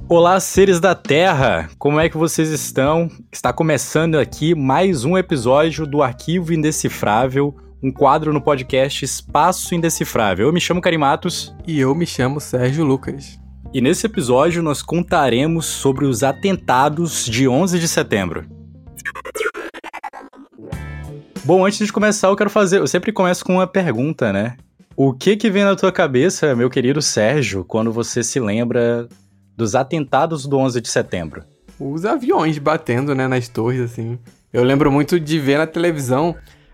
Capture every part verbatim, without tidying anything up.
Olá, seres da Terra! Como é que vocês estão? Está começando aqui mais um episódio do Arquivo Indecifrável, um quadro no podcast Espaço Indecifrável. Eu me chamo Karim Matos. E eu me chamo Sérgio Lucas. E nesse episódio nós contaremos sobre os atentados de onze de setembro. Bom, antes de começar eu quero fazer... Eu sempre começo com uma pergunta, né? O que que vem na tua cabeça, meu querido Sérgio, quando você se lembra dos atentados do onze de setembro? Os aviões batendo, né, nas torres, assim. Eu lembro muito de ver na televisão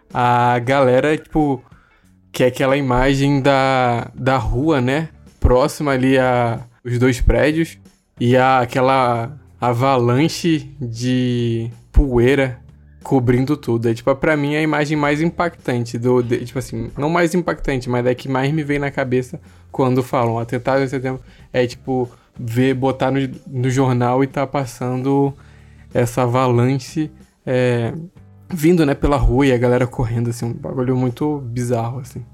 a galera, tipo, que é aquela imagem da, da rua, né, próxima ali a os dois prédios, e a, aquela avalanche de poeira cobrindo tudo. É, tipo, pra mim, a imagem mais impactante, do, de, tipo assim, não mais impactante, mas é que mais me vem na cabeça quando falam atentado em setembro, é, tipo, ver, botar no, no jornal e tá passando essa avalanche é, vindo, né, pela rua e a galera correndo, assim, um bagulho muito bizarro, assim.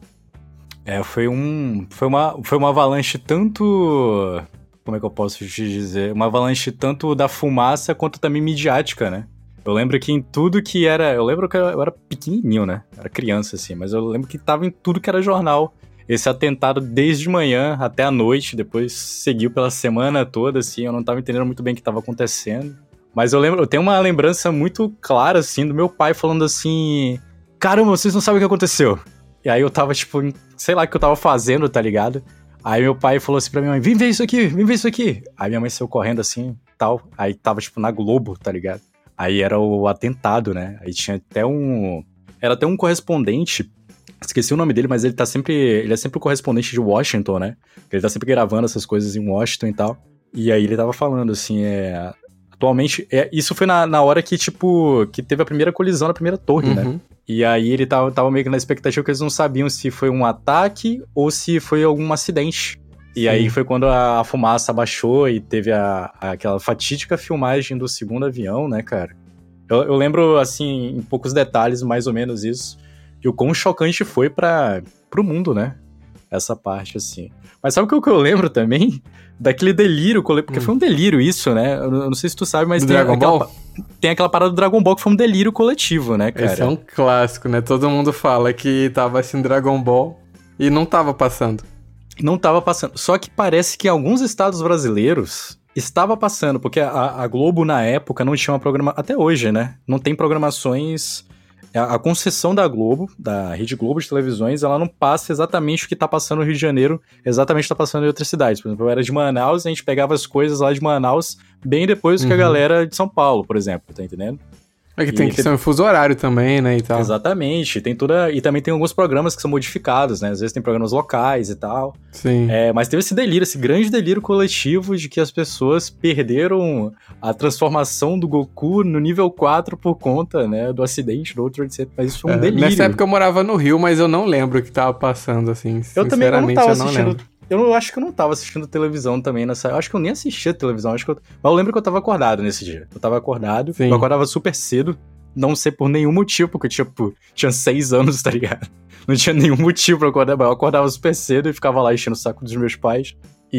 É, foi um... Foi uma, foi uma avalanche tanto... Como é que eu posso te dizer? Uma avalanche tanto da fumaça quanto também midiática, né? Eu lembro que em tudo que era... Eu lembro que eu era pequenininho, né? Era criança, assim. Mas eu lembro que tava em tudo que era jornal. Esse atentado desde manhã até a noite. Depois seguiu pela semana toda, assim. Eu não tava entendendo muito bem o que tava acontecendo. Mas eu lembro... Eu tenho uma lembrança muito clara, assim, do meu pai falando assim... Caramba, vocês não sabem o que aconteceu. E aí eu tava, tipo... Sei lá o que eu tava fazendo, tá ligado? Aí meu pai falou assim pra minha mãe, vem ver isso aqui, vem ver isso aqui. Aí minha mãe saiu correndo assim, tal. Aí tava, tipo, na Globo, tá ligado? Aí era o atentado, né? Aí tinha até um... Era até um correspondente, esqueci o nome dele, mas ele tá sempre... Ele é sempre o correspondente de Washington, né? Ele tá sempre gravando essas coisas em Washington e tal. E aí ele tava falando, assim, é... Atualmente, é, isso foi na, na hora que, tipo, que teve a primeira colisão na primeira torre, Uhum. né? E aí ele tava, tava meio que na expectativa que eles não sabiam se foi um ataque ou se foi algum acidente. E Sim. aí foi quando a, a fumaça abaixou e teve a, a, aquela fatídica filmagem do segundo avião, né, cara? Eu, eu lembro, assim, em poucos detalhes, mais ou menos isso, e o quão chocante foi para pro mundo, né? Essa parte, assim. Mas sabe o que eu lembro também? Daquele delírio, porque hum. foi um delírio isso, né? Eu não sei se tu sabe, mas do tem Dragon aquela, Ball? tem aquela parada do Dragon Ball que foi um delírio coletivo, né, cara? Esse é um clássico, né? Todo mundo fala que tava assistindo Dragon Ball e não tava passando. Não tava passando. Só que parece que em alguns estados brasileiros estava passando, porque a, a Globo na época não tinha uma programação... Até hoje, né? Não tem programações... A, a concessão da Globo, da Rede Globo de televisões, ela não passa exatamente o que tá passando no Rio de Janeiro, exatamente o que tá passando em outras cidades. Por exemplo, eu era de Manaus, a gente pegava as coisas lá de Manaus bem depois do que a Uhum. galera de São Paulo, por exemplo, tá entendendo? É que tem e que ser um fuso horário também, né, e tal. Exatamente, tem toda... E também tem alguns programas que são modificados, né? Às vezes tem programas locais e tal. Sim. É, mas teve esse delírio, esse grande delírio coletivo de que as pessoas perderam a transformação do Goku no nível quatro por conta, né, do acidente do outro, etcétera. Mas isso foi um É, delírio. nessa época eu morava no Rio, mas eu não lembro o que tava passando, assim. Eu também eu não tava eu não assistindo... lembro. Eu acho que eu não tava assistindo televisão também nessa... Eu acho que eu nem assistia televisão, acho que eu... mas eu lembro que eu tava acordado nesse dia. Eu tava acordado, Sim. eu acordava super cedo. Não sei por nenhum motivo, porque eu tinha, pô, tinha seis anos, tá ligado? Não tinha nenhum motivo pra acordar, mas eu acordava super cedo e ficava lá enchendo o saco dos meus pais.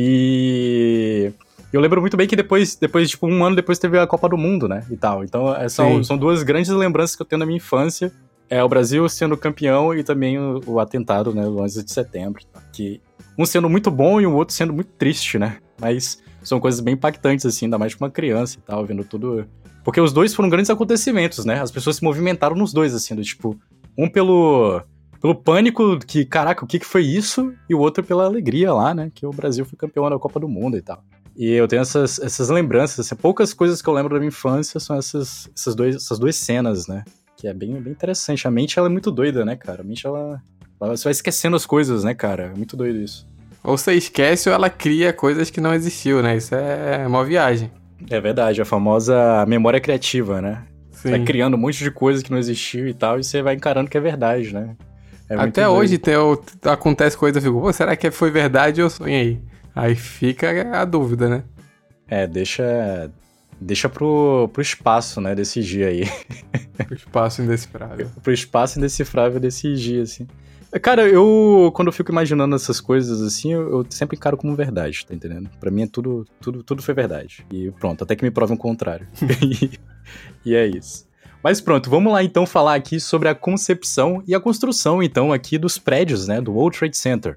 E eu lembro muito bem que depois, depois tipo, um ano depois teve a Copa do Mundo, né, e tal. Então, são, são duas grandes lembranças que eu tenho na minha infância. É o Brasil sendo campeão e também o, o atentado, né, do onze de setembro. Tá? Que um sendo muito bom e o outro sendo muito triste, né? Mas são coisas bem impactantes, assim, ainda mais pra uma criança e tal, vendo tudo... Porque os dois foram grandes acontecimentos, né? As pessoas se movimentaram nos dois, assim, do tipo... Um pelo, pelo pânico que, caraca, o que que foi isso? E o outro pela alegria lá, né? Que o Brasil foi campeão da Copa do Mundo e tal. E eu tenho essas, essas lembranças, assim, poucas coisas que eu lembro da minha infância são essas, essas, dois, essas duas cenas, né? Que é bem, bem interessante. A mente, ela é muito doida, né, cara? A mente, ela... ela você vai esquecendo as coisas, né, cara? É muito doido isso. Ou você esquece ou ela cria coisas que não existiu, né? Isso é uma viagem. É verdade, a famosa memória criativa, né? Sim. Você vai criando um monte de coisa que não existiu e tal, e você vai encarando que é verdade, né? É Até hoje tem, acontece coisa, eu fico, pô, será que foi verdade ou eu sonhei? Aí fica a dúvida, né? É, deixa, deixa pro, pro espaço, né, desse dia aí. Pro espaço indecifrável. Pro espaço indecifrável desse dia, assim. Cara, eu, quando eu fico imaginando essas coisas assim, eu, eu sempre encaro como verdade, tá entendendo? Pra mim é tudo, tudo, tudo foi verdade. E pronto, até que me provem o contrário. e, e é isso. Mas pronto, vamos lá então falar aqui sobre a concepção e a construção, então, aqui dos prédios, né, do World Trade Center.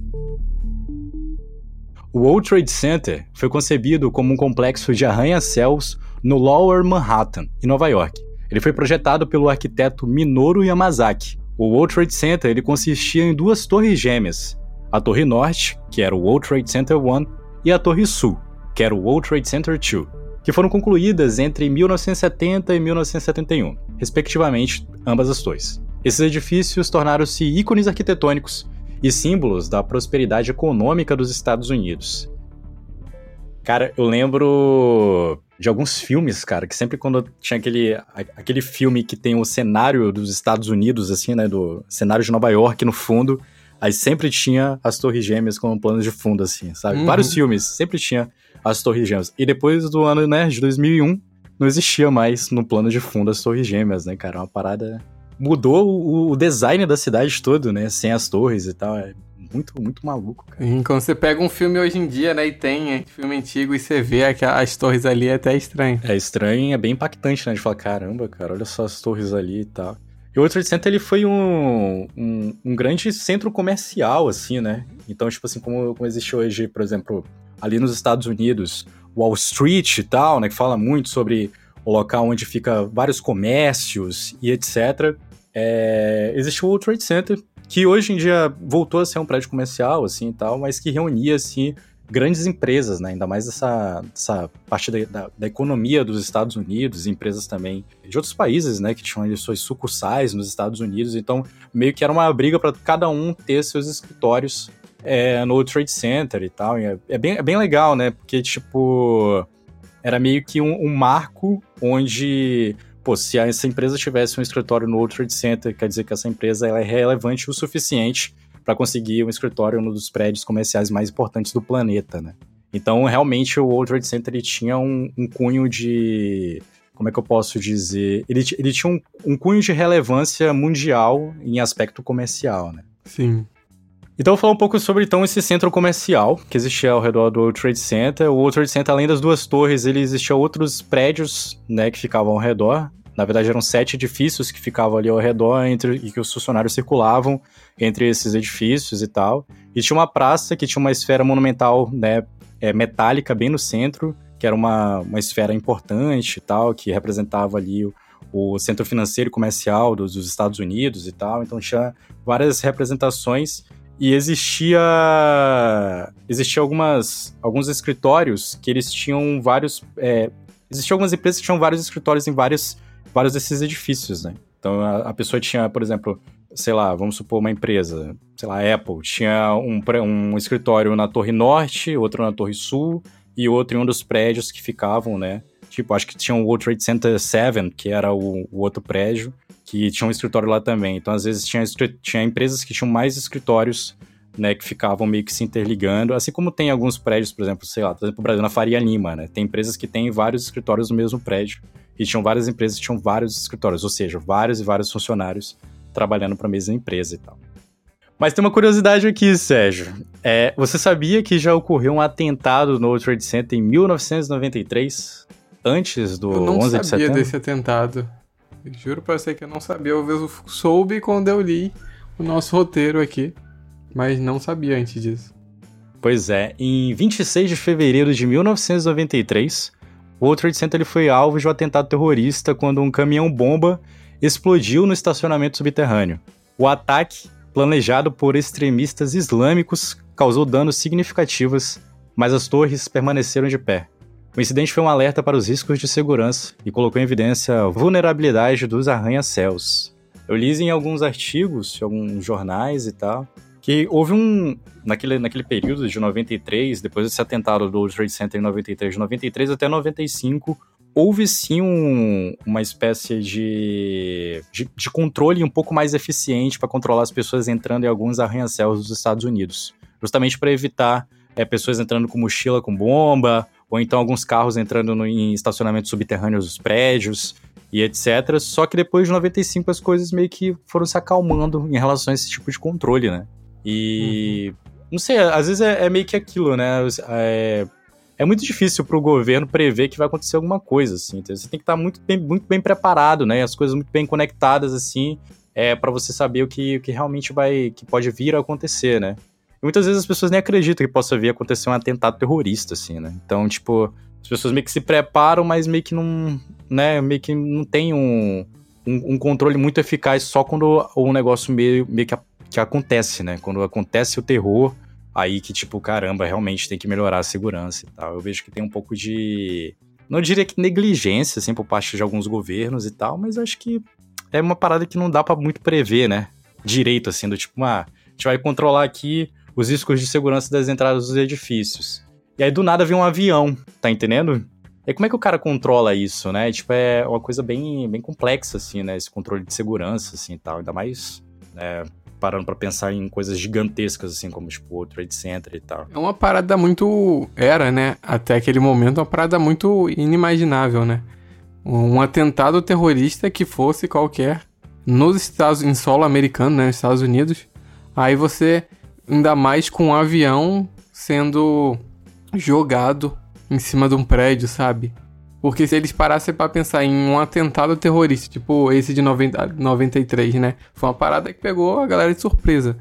O World Trade Center foi concebido como um complexo de arranha-céus no Lower Manhattan, em Nova York. Ele foi projetado pelo arquiteto Minoru Yamazaki. O World Trade Center ele consistia em duas torres gêmeas, a Torre Norte, que era o World Trade Center um, e a Torre Sul, que era o World Trade Center dois, que foram concluídas entre mil novecentos e setenta e mil novecentos e setenta e um, respectivamente, ambas as torres. Esses edifícios tornaram-se ícones arquitetônicos e símbolos da prosperidade econômica dos Estados Unidos. Cara, eu lembro de alguns filmes, cara, que sempre quando tinha aquele, aquele filme que tem o cenário dos Estados Unidos, assim, né, do cenário de Nova York no fundo, aí sempre tinha as Torres Gêmeas como plano de fundo, assim, sabe? Uhum. Vários filmes, sempre tinha as Torres Gêmeas. E depois do ano, né, de dois mil e um, não existia mais no plano de fundo as Torres Gêmeas, né, cara? Uma parada... Mudou o, o design da cidade todo, né, sem as torres e tal, é... Muito, muito maluco, cara. E quando você pega um filme hoje em dia, né, e tem é, filme antigo e você vê que as torres ali é até estranho. É estranho e é bem impactante, né, de falar, caramba, cara, olha só as torres ali e tal. E o World Trade Center, ele foi um, um, um grande centro comercial, assim, né? Então, tipo assim, como, como existe hoje, por exemplo, ali nos Estados Unidos, Wall Street e tal, né, que fala muito sobre o local onde fica vários comércios e etcétera. É, existe o World Trade Center, que hoje em dia voltou a ser um prédio comercial, assim, e tal, mas que reunia, assim, grandes empresas, né, ainda mais essa, essa parte da, da, da economia dos Estados Unidos, empresas também de outros países, né, que tinham ali suas sucursais nos Estados Unidos, então meio que era uma briga para cada um ter seus escritórios é, no World Trade Center e tal, e é, é, bem, é bem legal, né, porque, tipo, era meio que um, um marco onde... Pô, se essa empresa tivesse um escritório no World Trade Center, quer dizer que essa empresa ela é relevante o suficiente para conseguir um escritório em um dos prédios comerciais mais importantes do planeta, né? Então, realmente, o World Trade Center ele tinha um, um cunho de... Como é que eu posso dizer? Ele, ele tinha um, um cunho de relevância mundial em aspecto comercial, né? Sim. Então, eu vou falar um pouco sobre, então, esse centro comercial que existia ao redor do World Trade Center. O World Trade Center, além das duas torres, ele existia outros prédios, né, que ficavam ao redor. Na verdade, eram sete edifícios que ficavam ali ao redor entre, e que os funcionários circulavam entre esses edifícios e tal. E tinha uma praça que tinha uma esfera monumental, né, é, metálica bem no centro, que era uma, uma esfera importante e tal, que representava ali o, o centro financeiro e comercial dos, dos Estados Unidos e tal. Então tinha várias representações e existia, existia algumas, alguns escritórios que eles tinham vários... É, existiam algumas empresas que tinham vários escritórios em vários... vários desses edifícios, né? Então, a, a pessoa tinha, por exemplo, sei lá, vamos supor uma empresa, sei lá, a Apple, tinha um, um escritório na Torre Norte, outro na Torre Sul e outro em um dos prédios que ficavam, né? Tipo, acho que tinha o World Trade Center sete, que era o, o outro prédio, que tinha um escritório lá também. Então, às vezes, tinha, tinha empresas que tinham mais escritórios, né, que ficavam meio que se interligando, assim como tem alguns prédios, por exemplo, sei lá, por exemplo, o Brasil na Faria Lima, né? Tem empresas que têm vários escritórios no mesmo prédio. E tinham várias empresas que tinham vários escritórios, ou seja, vários e vários funcionários trabalhando para a mesma empresa e tal. Mas tem uma curiosidade aqui, Sérgio. É, você sabia que já ocorreu um atentado no World Trade Center em mil novecentos e noventa e três, antes do onze de setembro? Eu não sabia desse atentado. Eu juro pra você que eu não sabia. Eu soube quando eu li o nosso roteiro aqui, mas não sabia antes disso. Pois é, em vinte e seis de fevereiro de mil novecentos e noventa e três... o World Trade Center ele foi alvo de um atentado terrorista quando um caminhão-bomba explodiu no estacionamento subterrâneo. O ataque, planejado por extremistas islâmicos, causou danos significativos, mas as torres permaneceram de pé. O incidente foi um alerta para os riscos de segurança e colocou em evidência a vulnerabilidade dos arranha-céus. Eu li em alguns artigos, em alguns jornais e tal, que houve um... Naquele, naquele período de noventa e três, depois desse atentado do World Trade Center em noventa e três, de noventa e três até noventa e cinco, houve sim um, uma espécie de, de, de controle um pouco mais eficiente para controlar as pessoas entrando em alguns arranha-céus dos Estados Unidos. Justamente para evitar é, pessoas entrando com mochila com bomba, ou então alguns carros entrando no, em estacionamentos subterrâneos dos prédios, e etcétera. Só que depois de noventa e cinco as coisas meio que foram se acalmando em relação a esse tipo de controle, né? E... Uhum. Não sei, às vezes é, é meio que aquilo, né? É, é muito difícil pro governo prever que vai acontecer alguma coisa, assim. Então, você tem que estar muito bem, muito bem preparado, né? As coisas muito bem conectadas, assim, é, para você saber o que, o que realmente vai... que pode vir a acontecer, né? E muitas vezes as pessoas nem acreditam que possa vir a acontecer um atentado terrorista, assim, né? Então, tipo, as pessoas meio que se preparam, mas meio que não... né? Meio que não tem um, um, um controle muito eficaz só quando o negócio meio, meio que, a, que acontece, né? Quando acontece o terror, aí que, tipo, caramba, realmente tem que melhorar a segurança e tal. Eu vejo que tem um pouco de... não diria que negligência, assim, por parte de alguns governos e tal, mas acho que é uma parada que não dá pra muito prever, né? Direito, assim, do tipo, ah, a gente vai controlar aqui os riscos de segurança das entradas dos edifícios. E aí, do nada, vem um avião, tá entendendo? E como é que o cara controla isso, né? Tipo, é uma coisa bem, bem complexa, assim, né? Esse controle de segurança, assim, e tal. Ainda mais, né, parando pra pensar em coisas gigantescas, assim, como, tipo, o Trade Center e tal. É uma parada muito... era, né? Até aquele momento, uma parada muito inimaginável, né? Um atentado terrorista que fosse qualquer nos Estados... em solo americano, né? Nos Estados Unidos. Aí você... ainda mais com um avião sendo jogado em cima de um prédio, sabe? Porque se eles parassem pra pensar em um atentado terrorista, tipo esse de noventa, noventa e três, né? Foi uma parada que pegou a galera de surpresa.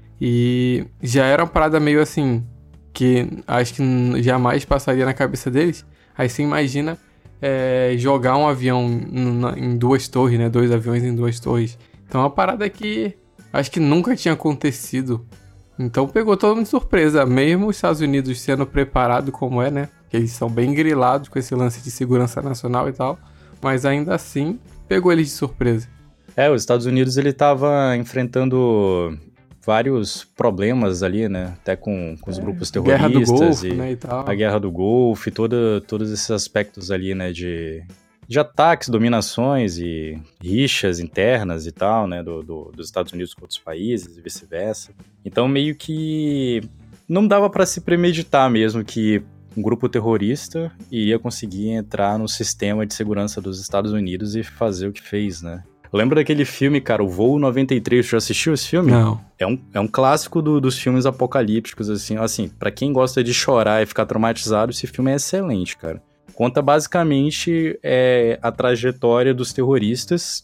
E já era uma parada meio assim, que acho que jamais passaria na cabeça deles. Aí você imagina é, jogar um avião em duas torres, né? Dois aviões em duas torres. Então é uma parada que acho que nunca tinha acontecido. Então pegou todo mundo de surpresa, mesmo os Estados Unidos sendo preparado como é, né? Que eles são bem grilados com esse lance de segurança nacional e tal, mas ainda assim pegou eles de surpresa. É, os Estados Unidos ele tava enfrentando vários problemas ali, né? Até com, com os é, grupos terroristas. Guerra do Golfo, e né, e tal. A Guerra do Golfo, toda, todos esses aspectos ali, né? De, de ataques, dominações e rixas internas e tal, né? Do, do, dos Estados Unidos com outros países e vice-versa. Então, meio que não dava para se premeditar mesmo que um grupo terrorista ia conseguir entrar no sistema de segurança dos Estados Unidos e fazer o que fez, né? Lembra daquele filme, cara, o Voo noventa e três? Você já assistiu esse filme? Não. É um, é um clássico do, dos filmes apocalípticos, assim. Assim, pra quem gosta de chorar e ficar traumatizado, esse filme é excelente, cara. Conta basicamente é, a trajetória dos terroristas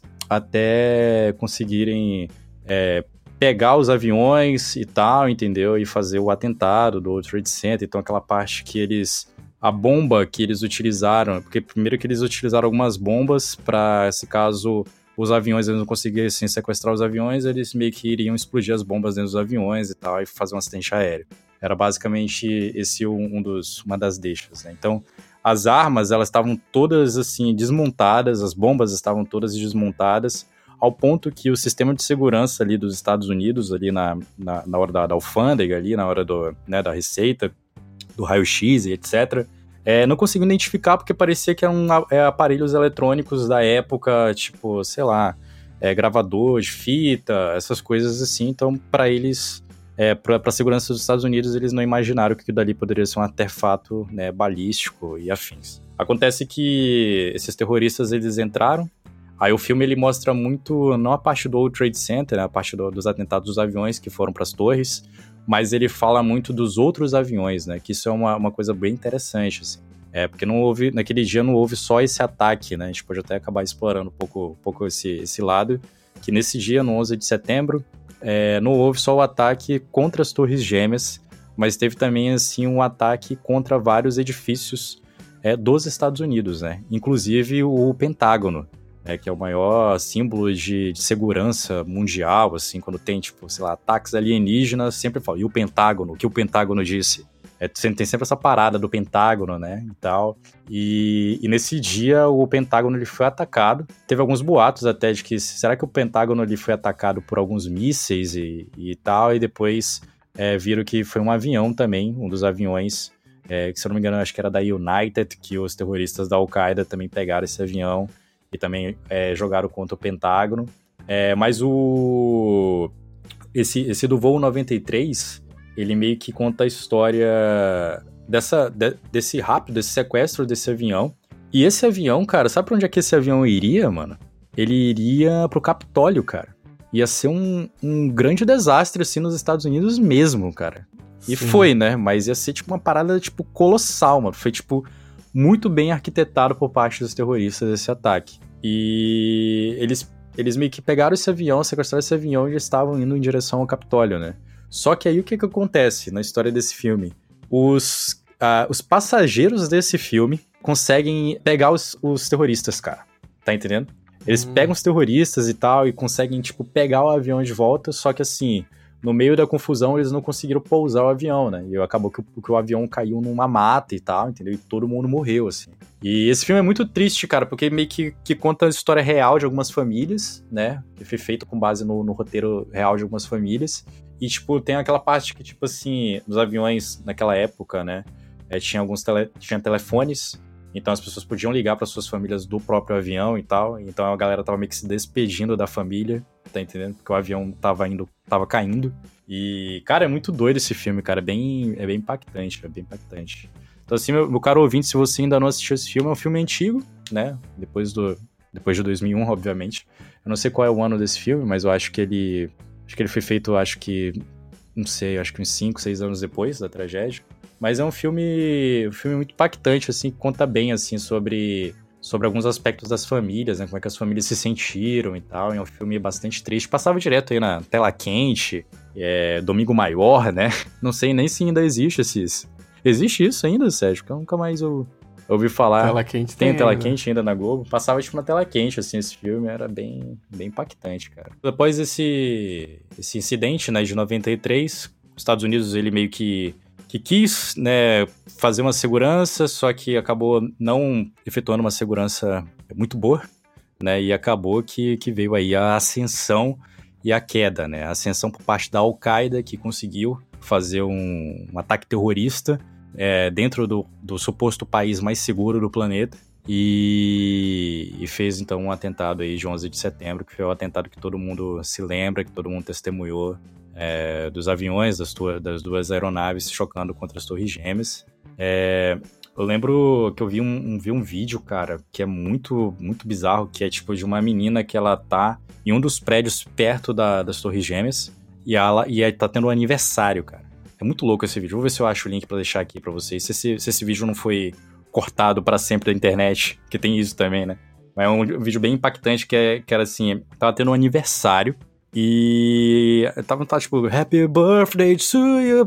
até conseguirem é, pegar os aviões e tal, entendeu? E fazer o atentado do World Trade Center. Então, aquela parte que eles... a bomba que eles utilizaram... Porque primeiro que eles utilizaram algumas bombas para, se caso os aviões eles não conseguissem sequestrar os aviões, eles meio que iriam explodir as bombas dentro dos aviões e tal, e fazer um acidente aéreo. Era basicamente esse um, um dos, uma das deixas, né? Então, as armas, elas estavam todas, assim, desmontadas, as bombas estavam todas desmontadas, ao ponto que o sistema de segurança ali dos Estados Unidos, ali na, na, na hora da, da alfândega, ali na hora do, né, da receita, do raio-x e etcétera, é, não conseguiam identificar porque parecia que eram é, aparelhos eletrônicos da época, tipo, sei lá, é, gravador de fita, essas coisas assim. Então, para eles, é, para a segurança dos Estados Unidos, eles não imaginaram que aquilo dali poderia ser um artefato, né, balístico e afins. Acontece que esses terroristas, eles entraram. Aí o filme ele mostra muito, não a parte do World Trade Center, né, a parte do, dos atentados dos aviões que foram para as torres, mas ele fala muito dos outros aviões, né, que isso é uma, uma coisa bem interessante, assim. É, porque não houve, naquele dia não houve só esse ataque, né, a gente pode até acabar explorando um pouco, um pouco esse, esse lado, que nesse dia, no onze de setembro, é, não houve só o ataque contra as Torres Gêmeas, mas teve também, assim, um ataque contra vários edifícios é, dos Estados Unidos, né, inclusive o Pentágono. É, que é o maior símbolo de, de segurança mundial, assim, quando tem, tipo, sei lá, ataques alienígenas, sempre fala, e o Pentágono, o que o Pentágono disse? É, tem sempre essa parada do Pentágono, né, e tal, e, e nesse dia o Pentágono ele foi atacado, teve alguns boatos até de que, será que o Pentágono ele foi atacado por alguns mísseis e, e tal, e depois é, viram que foi um avião também, um dos aviões, é, que se eu não me engano, acho que era da United, que os terroristas da Al-Qaeda também pegaram esse avião, e também é, jogaram contra o Pentágono. É, mas o esse, esse do Voo noventa e três, ele meio que conta a história dessa, de, desse rápido, desse sequestro desse avião, E esse avião, cara, sabe pra onde é que esse avião iria, mano? Ele iria pro Capitólio, cara. Ia ser um, um grande desastre, assim, nos Estados Unidos mesmo, cara. E Sim. foi, né? Mas ia ser, tipo, uma parada, tipo, colossal, mano. Foi, tipo, muito bem arquitetado por parte dos terroristas esse ataque. E eles, eles meio que pegaram esse avião, sequestraram esse avião e já estavam indo em direção ao Capitólio, né? Só que aí o que que acontece na história desse filme? Os, uh, os passageiros desse filme conseguem pegar os, os terroristas, cara. Tá entendendo? Eles hum. pegam os terroristas e tal e conseguem, tipo, pegar o avião de volta, só que assim, no meio da confusão eles não conseguiram pousar o avião, né? E acabou que o, que o avião caiu numa mata e tal, entendeu? E todo mundo morreu, assim. E esse filme é muito triste, cara, porque meio que, que conta a história real de algumas famílias, né? Que foi feito com base no, no roteiro real de algumas famílias. E, tipo, tem aquela parte que, tipo assim, nos aviões naquela época, né? É, tinha alguns tele, tinha telefones. Então as pessoas podiam ligar para suas famílias do próprio avião e tal. Então a galera tava meio que se despedindo da família, tá entendendo? Porque o avião tava indo, tava caindo. E, cara, é muito doido esse filme, cara. É bem, é bem impactante, é bem impactante. Então, assim, meu, meu caro ouvinte, se você ainda não assistiu esse filme, é um filme antigo, né? Depois, do, depois de dois mil e um, obviamente. Eu não sei qual é o ano desse filme, mas eu acho que ele... Acho que ele foi feito, acho que... Não sei, acho que uns cinco, seis anos depois da tragédia. Mas é um filme, um filme muito impactante, assim, que conta bem, assim, sobre, sobre alguns aspectos das famílias, né? Como é que as famílias se sentiram e tal. É um filme bastante triste. Passava direto aí na Tela Quente, é, Domingo Maior, né? Não sei nem se ainda existe esses... Existe isso ainda, Sérgio? Porque eu nunca mais eu, eu ouvi falar. Tela Quente tem. Tem Tela ainda. Quente ainda na Globo. Passava, tipo, na Tela Quente, assim, esse filme. Era bem, bem impactante, cara. Depois desse, esse incidente, né, de noventa e três, os Estados Unidos, ele meio que... que quis, né, fazer uma segurança, só que acabou não efetuando uma segurança muito boa, né, e acabou que, que veio aí a ascensão e a queda, né, a ascensão por parte da Al-Qaeda, que conseguiu fazer um, um ataque terrorista é, dentro do, do suposto país mais seguro do planeta, e, e fez, então, um atentado aí de onze de setembro, que foi o atentado que todo mundo se lembra, que todo mundo testemunhou, É, dos aviões, das, tua, das duas aeronaves chocando contra as torres gêmeas. É, eu lembro que eu vi um, um, vi um vídeo, cara, que é muito, muito bizarro, que é tipo de uma menina que ela tá em um dos prédios perto da, das torres gêmeas e ela e aí tá tendo um aniversário, cara. É muito louco esse vídeo. Vou ver se eu acho o link pra deixar aqui pra vocês, se esse, se esse vídeo não foi cortado pra sempre da internet, que tem isso também, né? Mas é um vídeo bem impactante, que, é, que era assim, tava tendo um aniversário. E tava, tava tipo, Happy Birthday to you,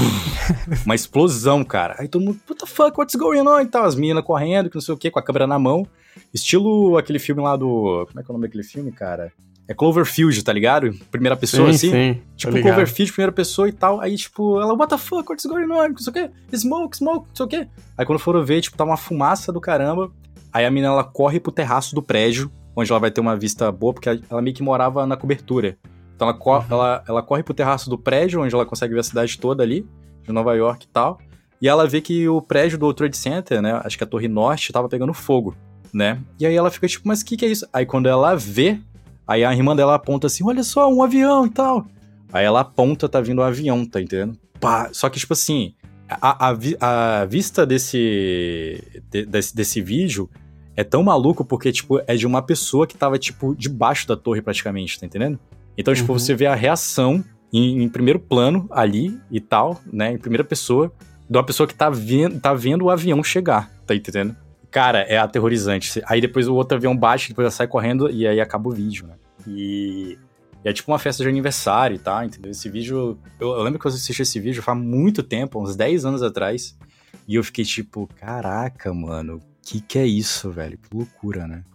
uma explosão, cara. Aí todo mundo, what the fuck, what's going on? E tal, as meninas correndo, que não sei o que, com a câmera na mão. Estilo aquele filme lá do... Como é que é o nome daquele filme, cara? É Cloverfield, tá ligado? Primeira pessoa, sim, assim. Sim, tipo Cloverfield, primeira pessoa e tal. Aí, tipo, ela, what the fuck, what's going on? Não sei o que, smoke, smoke, não sei o que. Aí quando foram ver, tipo, tá uma fumaça do caramba. Aí a menina, ela corre pro terraço do prédio, onde ela vai ter uma vista boa, porque ela meio que morava na cobertura. Então ela, cor- uhum. ela, ela corre pro terraço do prédio, onde ela consegue ver a cidade toda ali, de Nova York e tal, e ela vê que o prédio do World Trade Center, né, acho que a Torre Norte, tava pegando fogo, né? E aí ela fica tipo, mas o que que é isso? Aí quando ela vê, aí a irmã dela aponta assim, olha só, um avião e tal. Aí ela aponta, tá vindo um avião, tá entendendo? Pá, só que tipo assim, a, a, a vista desse, de, desse, desse vídeo é tão maluco porque, tipo, é de uma pessoa que tava, tipo, debaixo da torre praticamente, tá entendendo? Então, tipo, uhum. você vê a reação em, em primeiro plano ali e tal, né, em primeira pessoa, de uma pessoa que tá vendo, tá vendo o avião chegar, tá entendendo? Cara, é aterrorizante. Aí depois o outro avião bate, depois ela sai correndo e aí acaba o vídeo, né? E, e é tipo uma festa de aniversário, tá? Entendeu? Esse vídeo... Eu, eu lembro que eu assisti esse vídeo faz muito tempo, uns dez anos atrás, e eu fiquei tipo, caraca, mano, que que é isso, velho? Que loucura, né?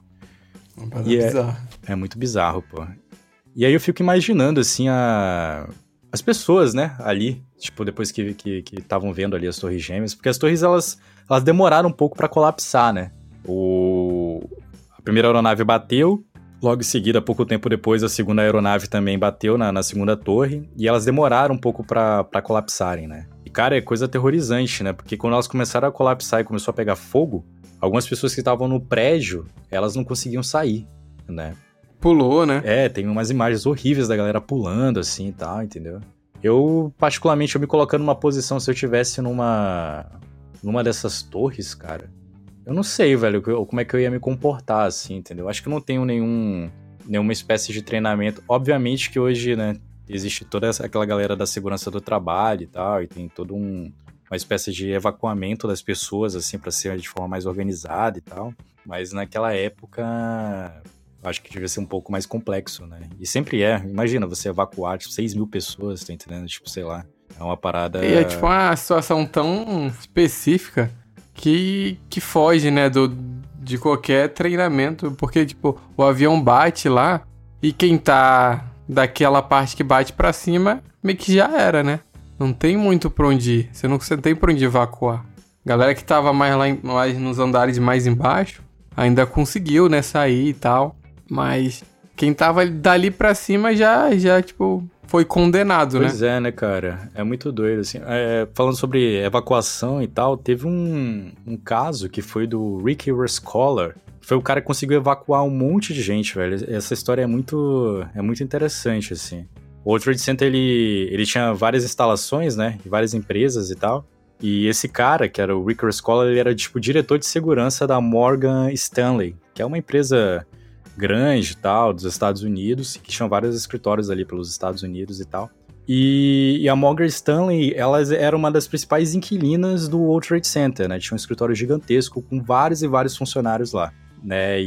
É, é bizarro. É muito bizarro, pô. E aí eu fico imaginando, assim, a... as pessoas, né, ali, tipo, depois que estavam que, que vendo ali as torres gêmeas, porque as torres, elas, elas demoraram um pouco pra colapsar, né? O... A primeira aeronave bateu, logo em seguida, pouco tempo depois, a segunda aeronave também bateu na, na segunda torre, e elas demoraram um pouco pra, pra colapsarem, né? E, cara, é coisa aterrorizante, né? Porque quando elas começaram a colapsar e começou a pegar fogo, algumas pessoas que estavam no prédio, elas não conseguiam sair, né? Pulou, né? É, tem umas imagens horríveis da galera pulando, assim, e tal, entendeu? Eu, particularmente, eu me colocando numa posição, se eu tivesse numa... numa dessas torres, cara, eu não sei, velho, como é que eu ia me comportar, assim, entendeu? Acho que eu não tenho nenhum, nenhuma espécie de treinamento. Obviamente que hoje, né, existe toda essa, aquela galera da segurança do trabalho e tal, e tem todo um, uma espécie de evacuamento das pessoas, assim, pra ser de forma mais organizada e tal. Mas naquela época, acho que devia ser um pouco mais complexo, né? E sempre é. Imagina você evacuar, tipo, seis mil pessoas, tá entendendo? Tipo, sei lá. É uma parada... E é, tipo, uma situação tão específica que, que foge, né, do, de qualquer treinamento. Porque, tipo, o avião bate lá e quem tá daquela parte que bate pra cima, meio que já era, né? Não tem muito pra onde ir. Você não, você não tem pra onde evacuar. Galera que tava mais lá em, mais nos andares mais embaixo ainda conseguiu, né, sair e tal. Mas quem tava dali pra cima já, já tipo, foi condenado, pois né? Pois é, né, cara? É muito doido, assim. É, falando sobre evacuação e tal, teve um, um caso que foi do Ricky Rescorla. Foi o cara que conseguiu evacuar um monte de gente, velho. Essa história é muito, é muito interessante, assim. O World Trade Center, ele, ele tinha várias instalações, né? Várias empresas e tal. E esse cara, que era o Rick Rescorla, ele era, tipo, diretor de segurança da Morgan Stanley, que é uma empresa grande e tal, dos Estados Unidos, que tinha vários escritórios ali pelos Estados Unidos e tal. E, e a Morgan Stanley, ela era uma das principais inquilinas do World Trade Center, né? Tinha um escritório gigantesco com vários e vários funcionários lá, né?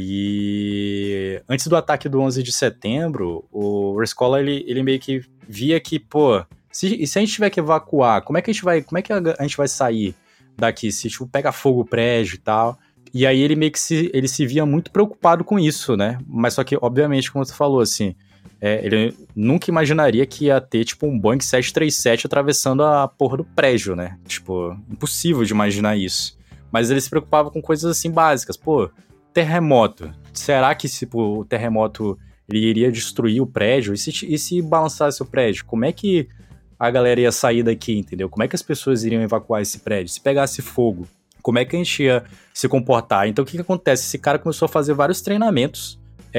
E antes do ataque do onze de setembro, o Rescorla, ele, ele meio que via que, pô, se, se a gente tiver que evacuar, como é que a gente vai, como é que a, a gente vai sair daqui? Se, tipo, pega fogo o prédio e tal. E aí ele meio que se, ele se via muito preocupado com isso, né? Mas só que, obviamente, como tu falou, assim, é, ele nunca imaginaria que ia ter, tipo, um Boeing sete três sete atravessando a porra do prédio, né? Tipo, impossível de imaginar isso. Mas ele se preocupava com coisas, assim, básicas. Pô, terremoto. Será que, tipo, o terremoto ele iria destruir o prédio? E se, e se balançasse o prédio? Como é que a galera ia sair daqui, entendeu? Como é que as pessoas iriam evacuar esse prédio? Se pegasse fogo, como é que a gente ia se comportar? Então, o que que acontece? Esse cara começou a fazer vários treinamentos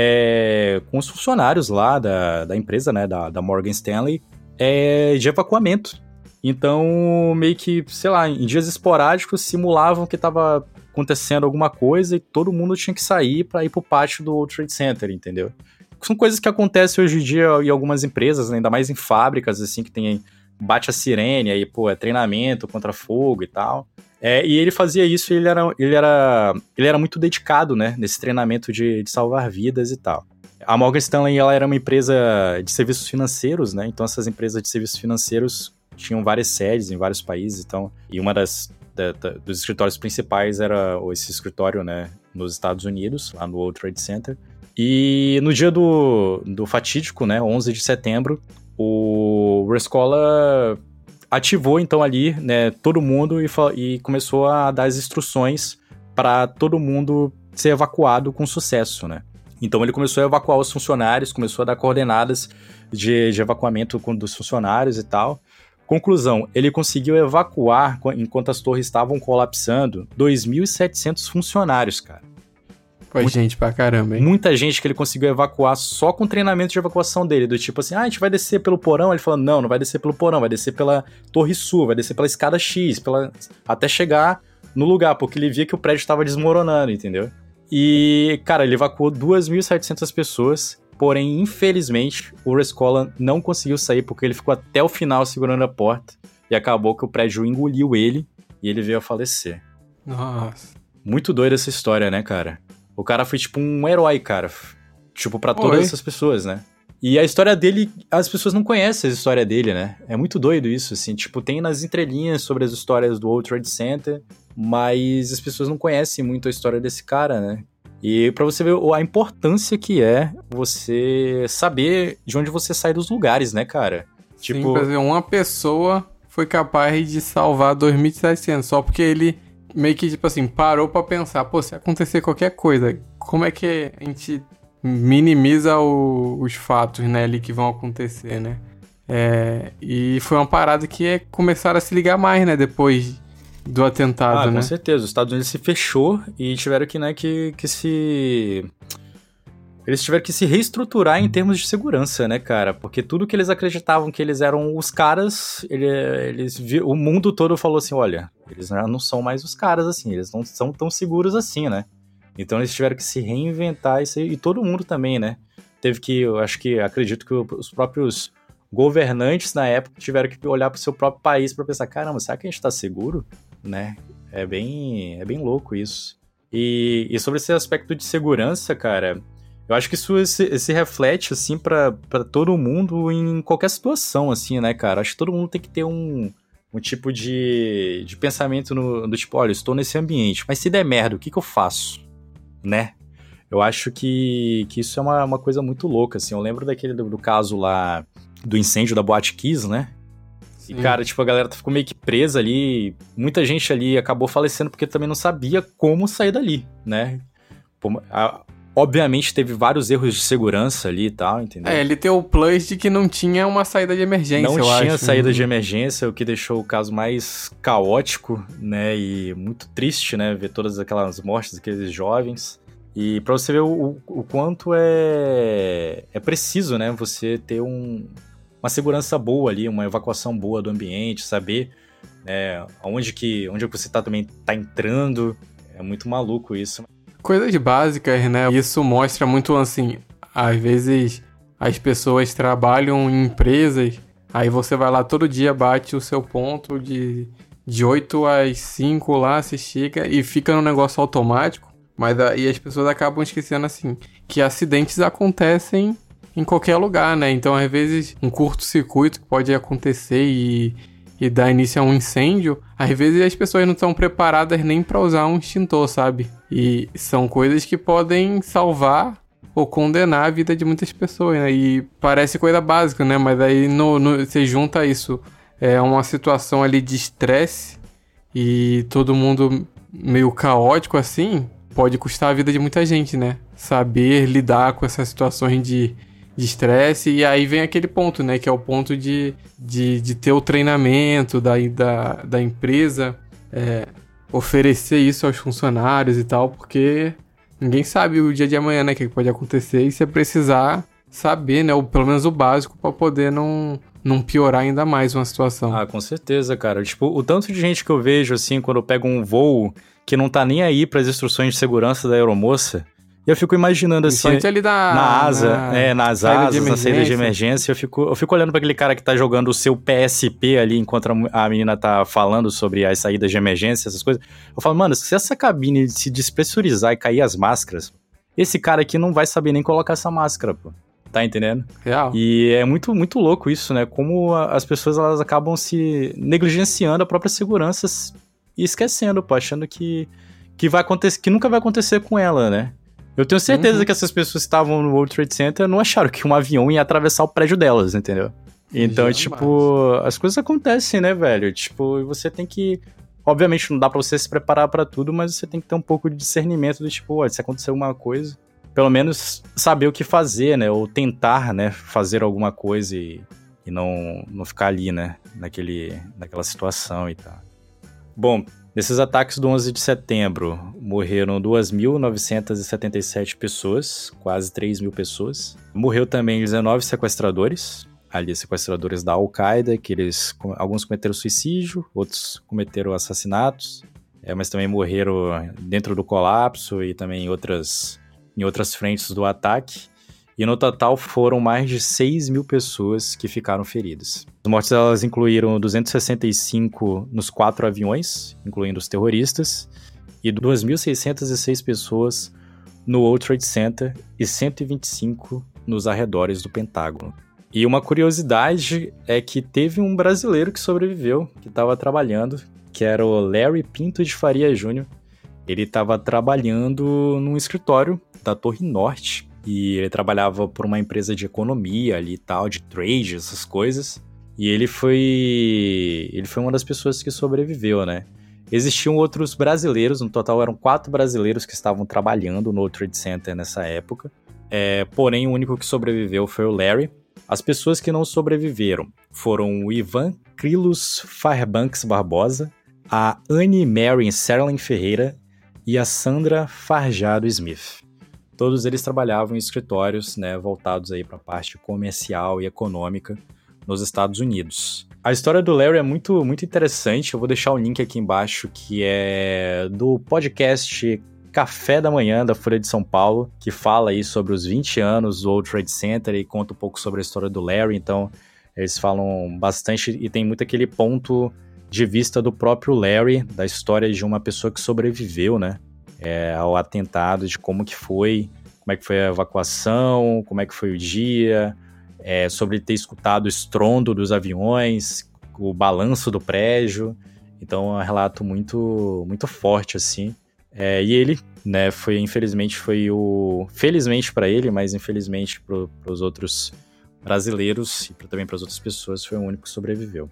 é, com os funcionários lá da, da empresa, né, da, da Morgan Stanley, é, de evacuamento. Então, meio que, sei lá, em dias esporádicos, simulavam que estava acontecendo alguma coisa e todo mundo tinha que sair para ir pro pátio do World Trade Center, entendeu? São coisas que acontecem hoje em dia em algumas empresas, né, ainda mais em fábricas, assim, que tem, bate a sirene, aí, pô, é treinamento contra fogo e tal. É, e ele fazia isso e ele era, ele, era, ele era muito dedicado, né, nesse treinamento de, de salvar vidas e tal. A Morgan Stanley, ela era uma empresa de serviços financeiros, né, então essas empresas de serviços financeiros tinham várias sedes em vários países, então, e uma das da, da, dos escritórios principais era esse escritório, né, nos Estados Unidos, lá no World Trade Center. E no dia do, do fatídico, né, onze de setembro, o Rescorla ativou então ali, né, todo mundo e, e começou a dar as instruções para todo mundo ser evacuado com sucesso, né. Então ele começou a evacuar os funcionários, começou a dar coordenadas de, de evacuamento dos funcionários e tal. Conclusão, ele conseguiu evacuar, enquanto as torres estavam colapsando, dois mil e setecentos funcionários, cara. Foi muita gente pra caramba, hein? Muita gente que ele conseguiu evacuar só com o treinamento de evacuação dele, do tipo assim, ah, a gente vai descer pelo porão, ele falou, não, não vai descer pelo porão, vai descer pela torre sul, vai descer pela escada X, pela... até chegar no lugar, porque ele via que o prédio estava desmoronando, entendeu? E, cara, ele evacuou duas mil e setecentas pessoas, porém, infelizmente, o Rescorla não conseguiu sair porque ele ficou até o final segurando a porta e acabou que o prédio engoliu ele e ele veio a falecer. Nossa. Muito doida essa história, né, cara? O cara foi tipo um herói, cara. Tipo, pra todas Oi. essas pessoas, né? E a história dele, as pessoas não conhecem a história dele, né? É muito doido isso, assim. Tipo, tem nas entrelinhas sobre as histórias do World Trade Center, mas as pessoas não conhecem muito a história desse cara, né? E pra você ver a importância que é você saber de onde você sai dos lugares, né, cara? Sim, Tipo, por exemplo, uma pessoa foi capaz de salvar dois mil e setecentos só porque ele meio que, tipo assim, parou pra pensar, pô, se acontecer qualquer coisa, como é que a gente minimiza o, os fatos, né, ali que vão acontecer, né? É, e foi uma parada que é, começaram a se ligar mais, né, depois do atentado, ah, né? com certeza. Os Estados Unidos se fechou e tiveram que, né, que, que se... Eles tiveram que se reestruturar em termos de segurança, né, cara? Porque tudo que eles acreditavam que eles eram os caras, ele, eles, o mundo todo falou assim, olha, eles não são mais os caras assim, eles não são tão seguros assim, né? Então eles tiveram que se reinventar isso aí, e todo mundo também, né? Teve que, eu acho que, acredito que os próprios governantes na época tiveram que olhar pro seu próprio país pra pensar, caramba, será que a gente tá seguro? Né? É bem, é bem louco isso. E, e sobre esse aspecto de segurança, cara... Eu acho que isso se, se reflete, assim, pra, pra todo mundo em qualquer situação, assim, né, cara? Acho que todo mundo tem que ter um, um tipo de, de pensamento no, do tipo, olha, eu estou nesse ambiente, mas se der merda, o que que eu faço? Né? Eu acho que, que isso é uma, uma coisa muito louca, assim. Eu lembro daquele do, do caso lá do incêndio da Boate Kiss, né? Sim. E, cara, tipo, a galera ficou meio que presa ali. Muita gente ali acabou falecendo porque também não sabia como sair dali, né? A, Obviamente teve vários erros de segurança ali e tal, entendeu? É, ele tem o plus de que não tinha uma saída de emergência, não eu acho. Não tinha saída hum. de emergência, o que deixou o caso mais caótico, né? E muito triste, né? Ver todas aquelas mortes daqueles jovens. E pra você ver o, o quanto é, é preciso, né? Você ter um, uma segurança boa ali, uma evacuação boa do ambiente, saber, né, onde que, onde você tá também tá entrando. É muito maluco isso. Coisas básicas, né? Isso mostra muito, assim, às vezes as pessoas trabalham em empresas, aí você vai lá todo dia, bate o seu ponto de, de oito às cinco lá, você chega e fica no negócio automático, mas aí as pessoas acabam esquecendo, assim, que acidentes acontecem em qualquer lugar, né? Então, às vezes, um curto-circuito pode acontecer e... e dá início a um incêndio, às vezes as pessoas não estão preparadas nem para usar um extintor, sabe? E são coisas que podem salvar ou condenar a vida de muitas pessoas, né? E parece coisa básica, né? Mas aí no, no, você junta isso, é uma situação ali de estresse e todo mundo meio caótico assim, pode custar a vida de muita gente, né? Saber lidar com essas situações de de estresse, e aí vem aquele ponto, né, que é o ponto de, de, de ter o treinamento da, da, da empresa, é, oferecer isso aos funcionários e tal, porque ninguém sabe o dia de amanhã, né, o que pode acontecer, e você precisar saber, né, ou pelo menos o básico para poder não, não piorar ainda mais uma situação. Ah, com certeza, cara. Tipo, o tanto de gente que eu vejo, assim, quando eu pego um voo que não tá nem aí para as instruções de segurança da aeromoça. E eu fico imaginando assim, ali da, na asa, na é, nas asas, na saída de emergência, eu fico, eu fico olhando para aquele cara que tá jogando o seu P S P ali, enquanto a menina tá falando sobre as saídas de emergência, essas coisas. Eu falo, mano, se essa cabine se despressurizar e cair as máscaras, esse cara aqui não vai saber nem colocar essa máscara, pô. Tá entendendo? Real. E é muito, muito louco isso, né? Como a, as pessoas, elas acabam se negligenciando a própria segurança e esquecendo, pô, achando que, que vai acontecer, que nunca vai acontecer com ela, né? Eu tenho certeza uhum. que essas pessoas que estavam no World Trade Center não acharam que um avião ia atravessar o prédio delas, entendeu? Então, Jamais. tipo, as coisas acontecem, né, velho? Tipo, você tem que... Obviamente, não dá pra você se preparar pra tudo, mas você tem que ter um pouco de discernimento do tipo, olha, se acontecer alguma coisa, pelo menos saber o que fazer, né? Ou tentar, né, fazer alguma coisa e, e não, não ficar ali, né? Naquele, naquela situação e tal. Bom... Nesses ataques do onze de setembro, morreram duas mil novecentas e setenta e sete pessoas, quase três mil pessoas. Morreu também dezenove sequestradores, ali sequestradores da Al-Qaeda, que eles, alguns cometeram suicídio, outros cometeram assassinatos, é, mas também morreram dentro do colapso e também em outras, em outras frentes do ataque. E no total foram mais de seis mil pessoas que ficaram feridas. As mortes elas incluíram duzentos e sessenta e cinco nos quatro aviões, incluindo os terroristas, e duas mil seiscentas e seis pessoas no World Trade Center e cento e vinte e cinco nos arredores do Pentágono. E uma curiosidade é que teve um brasileiro que sobreviveu, que estava trabalhando, que era o Larry Pinto de Faria Júnior Ele estava trabalhando num escritório da Torre Norte, e ele trabalhava por uma empresa de economia ali e tal, de trade, essas coisas. E ele foi... ele foi uma das pessoas que sobreviveu, né? Existiam outros brasileiros, no total eram quatro brasileiros que estavam trabalhando no World Trade Center nessa época. É, porém, o único que sobreviveu foi o Larry. As pessoas que não sobreviveram foram o Ivan Krilos Fairbanks Barbosa, a Anne Mary Serling Ferreira e a Sandra Farjado Smith. todos eles trabalhavam em escritórios, né, voltados aí para a parte comercial e econômica nos Estados Unidos. A história do Larry é muito, muito interessante, eu vou deixar o link aqui embaixo, que é do podcast Café da Manhã, da Folha de São Paulo, que fala aí sobre os vinte anos do World Trade Center e conta um pouco sobre a história do Larry. Então, eles falam bastante e tem muito aquele ponto de vista do próprio Larry, da história de uma pessoa que sobreviveu, né, é, ao atentado, de como que foi, como é que foi a evacuação, como é que foi o dia, é, sobre ter escutado o estrondo dos aviões, o balanço do prédio. Então, é um relato muito, muito forte, assim. É, e ele, né, foi, infelizmente, foi o... Felizmente para ele, mas infelizmente para os outros brasileiros e também para as outras pessoas, foi o único que sobreviveu.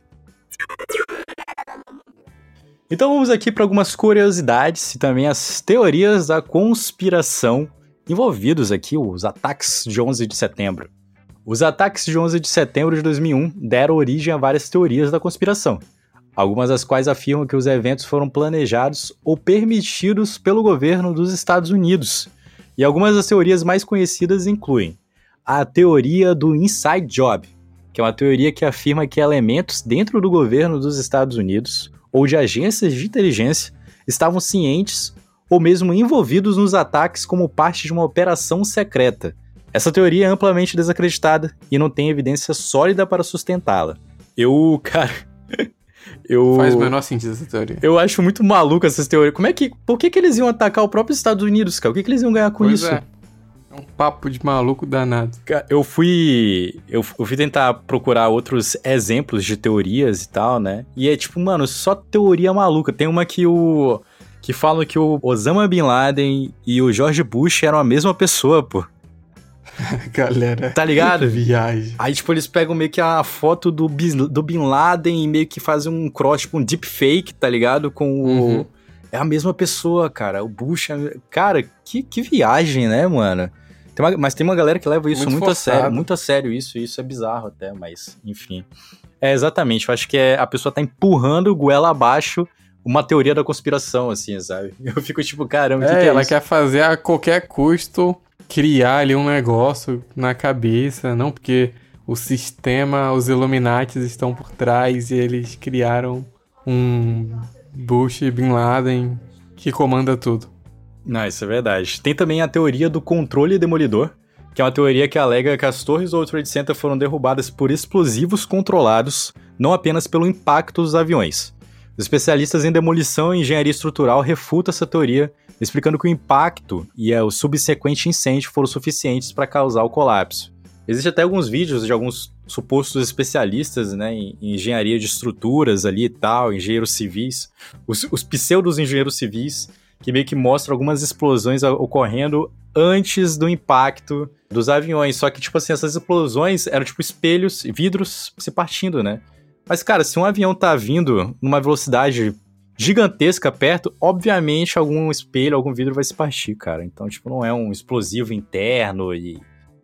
Então vamos aqui para algumas curiosidades e também as teorias da conspiração envolvidos aqui, os ataques de onze de setembro. Os ataques de onze de setembro de dois mil e um deram origem a várias teorias da conspiração, algumas das quais afirmam que os eventos foram planejados ou permitidos pelo governo dos Estados Unidos. E algumas das teorias mais conhecidas incluem a teoria do Inside Job, que é uma teoria que afirma que elementos dentro do governo dos Estados Unidos ou de agências de inteligência estavam cientes ou mesmo envolvidos nos ataques como parte de uma operação secreta. Essa teoria é amplamente desacreditada e não tem evidência sólida para sustentá-la. Eu, cara... Eu, Faz o menor sentido essa teoria. Eu acho muito maluco essas teorias. Como é que... Por que que eles iam atacar o próprio Estados Unidos, cara? O que que eles iam ganhar com pois isso? É. É um papo de maluco danado. Eu fui... Eu, eu fui tentar procurar outros exemplos de teorias e tal, né? E é tipo, mano, só teoria maluca. Tem uma que o... Que falam que o Osama Bin Laden e o George Bush eram a mesma pessoa, pô. Galera, tá ligado? Que viagem. Aí, tipo, eles pegam meio que a foto do, do Bin Laden e meio que fazem um cross, tipo, um deepfake, tá ligado? Com o... Uhum. É a mesma pessoa, cara. O Bush... É... Cara, que, que viagem, né, mano? Tem uma... Mas tem uma galera que leva isso muito, muito a sério. Muito a sério isso. Isso é bizarro até, mas, enfim. É, exatamente. Eu acho que é... a pessoa tá empurrando goela abaixo uma teoria da conspiração, assim, sabe? Eu fico tipo, caramba, o é, que, que é ela isso? quer fazer a qualquer custo... criar ali um negócio na cabeça, não, porque o sistema, os Illuminatis estão por trás e eles criaram um Bush Bin Laden que comanda tudo. Não, isso é verdade. Tem também a teoria do controle demolidor, que é uma teoria que alega que as torres do World Trade Center foram derrubadas por explosivos controlados, não apenas pelo impacto dos aviões. Os especialistas em demolição e engenharia estrutural refutam essa teoria, explicando que o impacto e o subsequente incêndio foram suficientes para causar o colapso. Existem até alguns vídeos de alguns supostos especialistas, né, em engenharia de estruturas ali e tal, engenheiros civis, os, os pseudos engenheiros civis, que meio que mostram algumas explosões ocorrendo antes do impacto dos aviões. Só que, tipo assim, essas explosões eram tipo espelhos e vidros se partindo, né? Mas, cara, se um avião tá vindo numa velocidade gigantesca perto, obviamente algum espelho, algum vidro vai se partir, cara. Então, tipo, não é um explosivo interno e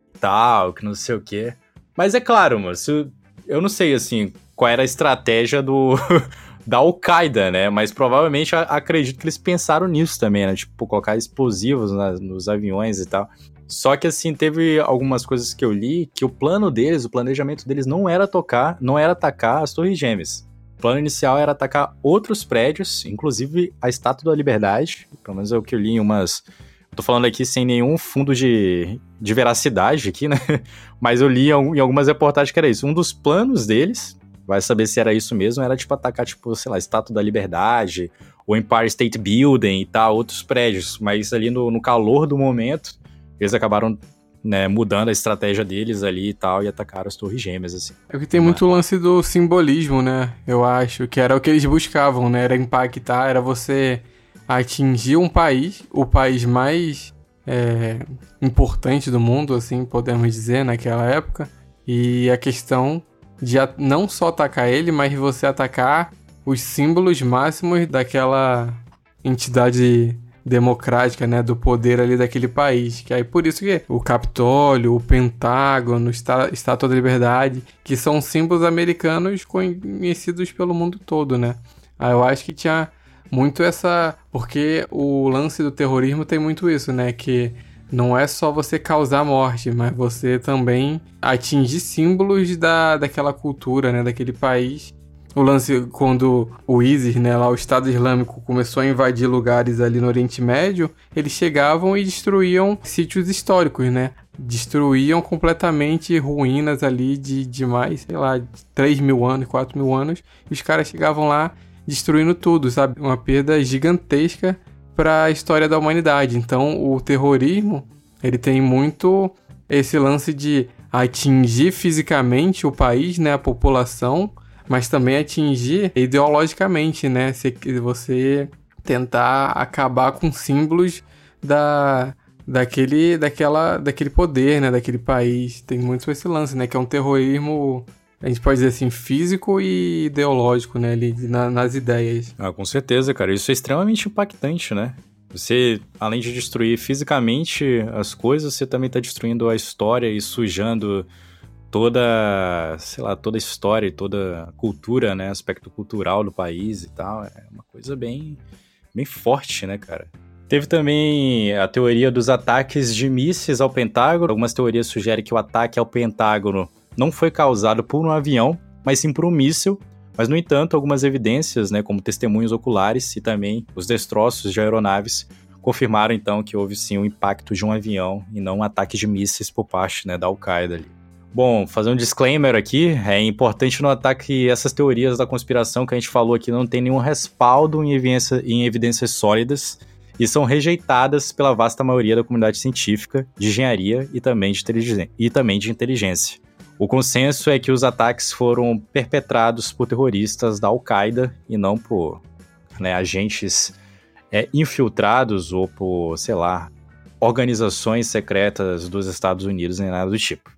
tal, que não sei o quê. Mas é claro, mano, se, eu não sei, assim, qual era a estratégia do da Al-Qaeda, né? Mas provavelmente a, acredito que eles pensaram nisso também, né? Tipo, colocar explosivos na, nos aviões e tal. Só que, assim, teve algumas coisas que eu li que o plano deles, o planejamento deles não era tocar, não era atacar as Torres Gêmeas. O plano inicial era atacar outros prédios, inclusive a Estátua da Liberdade, pelo menos é o que eu li em umas... Tô falando aqui sem nenhum fundo de, de veracidade aqui, né? Mas eu li em algumas reportagens que era isso. Um dos planos deles, vai saber se era isso mesmo, era, tipo, atacar, tipo, sei lá, Estátua da Liberdade, o Empire State Building e tal, outros prédios. Mas ali no, no calor do momento... Eles acabaram, né, mudando a estratégia deles ali e tal, e atacaram as Torres Gêmeas, assim. É que tem muito o lance do simbolismo, né? Eu acho que era o que eles buscavam, né? Era impactar, era você atingir um país, o país mais é, importante do mundo, assim, podemos dizer, naquela época. E a questão de não só atacar ele, mas você atacar os símbolos máximos daquela entidade democrática, né, do poder ali daquele país, que aí por isso que o Capitólio, o Pentágono, a Estátua da Liberdade, que são símbolos americanos conhecidos pelo mundo todo, né, aí eu acho que tinha muito essa, porque o lance do terrorismo tem muito isso, né, que não é só você causar morte, mas você também atingir símbolos da, daquela cultura, né, daquele país. O lance, quando o ISIS, né, lá o Estado Islâmico, começou a invadir lugares ali no Oriente Médio, eles chegavam e destruíam sítios históricos, né? Destruíam completamente ruínas ali de, de mais, sei lá, três mil anos, quatro mil anos. E os caras chegavam lá destruindo tudo, sabe? Uma perda gigantesca para a história da humanidade. Então, o terrorismo, ele tem muito esse lance de atingir fisicamente o país, né, a população, mas também atingir ideologicamente, né? Você tentar acabar com símbolos da, daquele, daquela, daquele poder, né? Daquele país. Tem muito esse lance, né? Que é um terrorismo, a gente pode dizer assim, físico e ideológico, né? Ali, na, nas ideias. Ah, com certeza, cara. Isso é extremamente impactante, né? Você, além de destruir fisicamente as coisas, você também tá destruindo a história e sujando toda, sei lá, toda a história e toda a cultura, né, aspecto cultural do país e tal, é uma coisa bem, bem forte, né, cara. Teve também a teoria dos ataques de mísseis ao Pentágono. Algumas teorias sugerem que o ataque ao Pentágono não foi causado por um avião, mas sim por um míssil. Mas, no entanto, algumas evidências, né, como testemunhos oculares e também os destroços de aeronaves, confirmaram, então, que houve sim o impacto de um avião e não um ataque de mísseis por parte, né, da Al-Qaeda ali. Bom, fazer um disclaimer aqui, é importante notar que essas teorias da conspiração que a gente falou aqui não tem nenhum respaldo em, evidência, em evidências sólidas e são rejeitadas pela vasta maioria da comunidade científica, de engenharia e também de, e também de inteligência. O consenso é que os ataques foram perpetrados por terroristas da Al-Qaeda e não por, né, agentes é, infiltrados ou por, sei lá, organizações secretas dos Estados Unidos nem nada do tipo.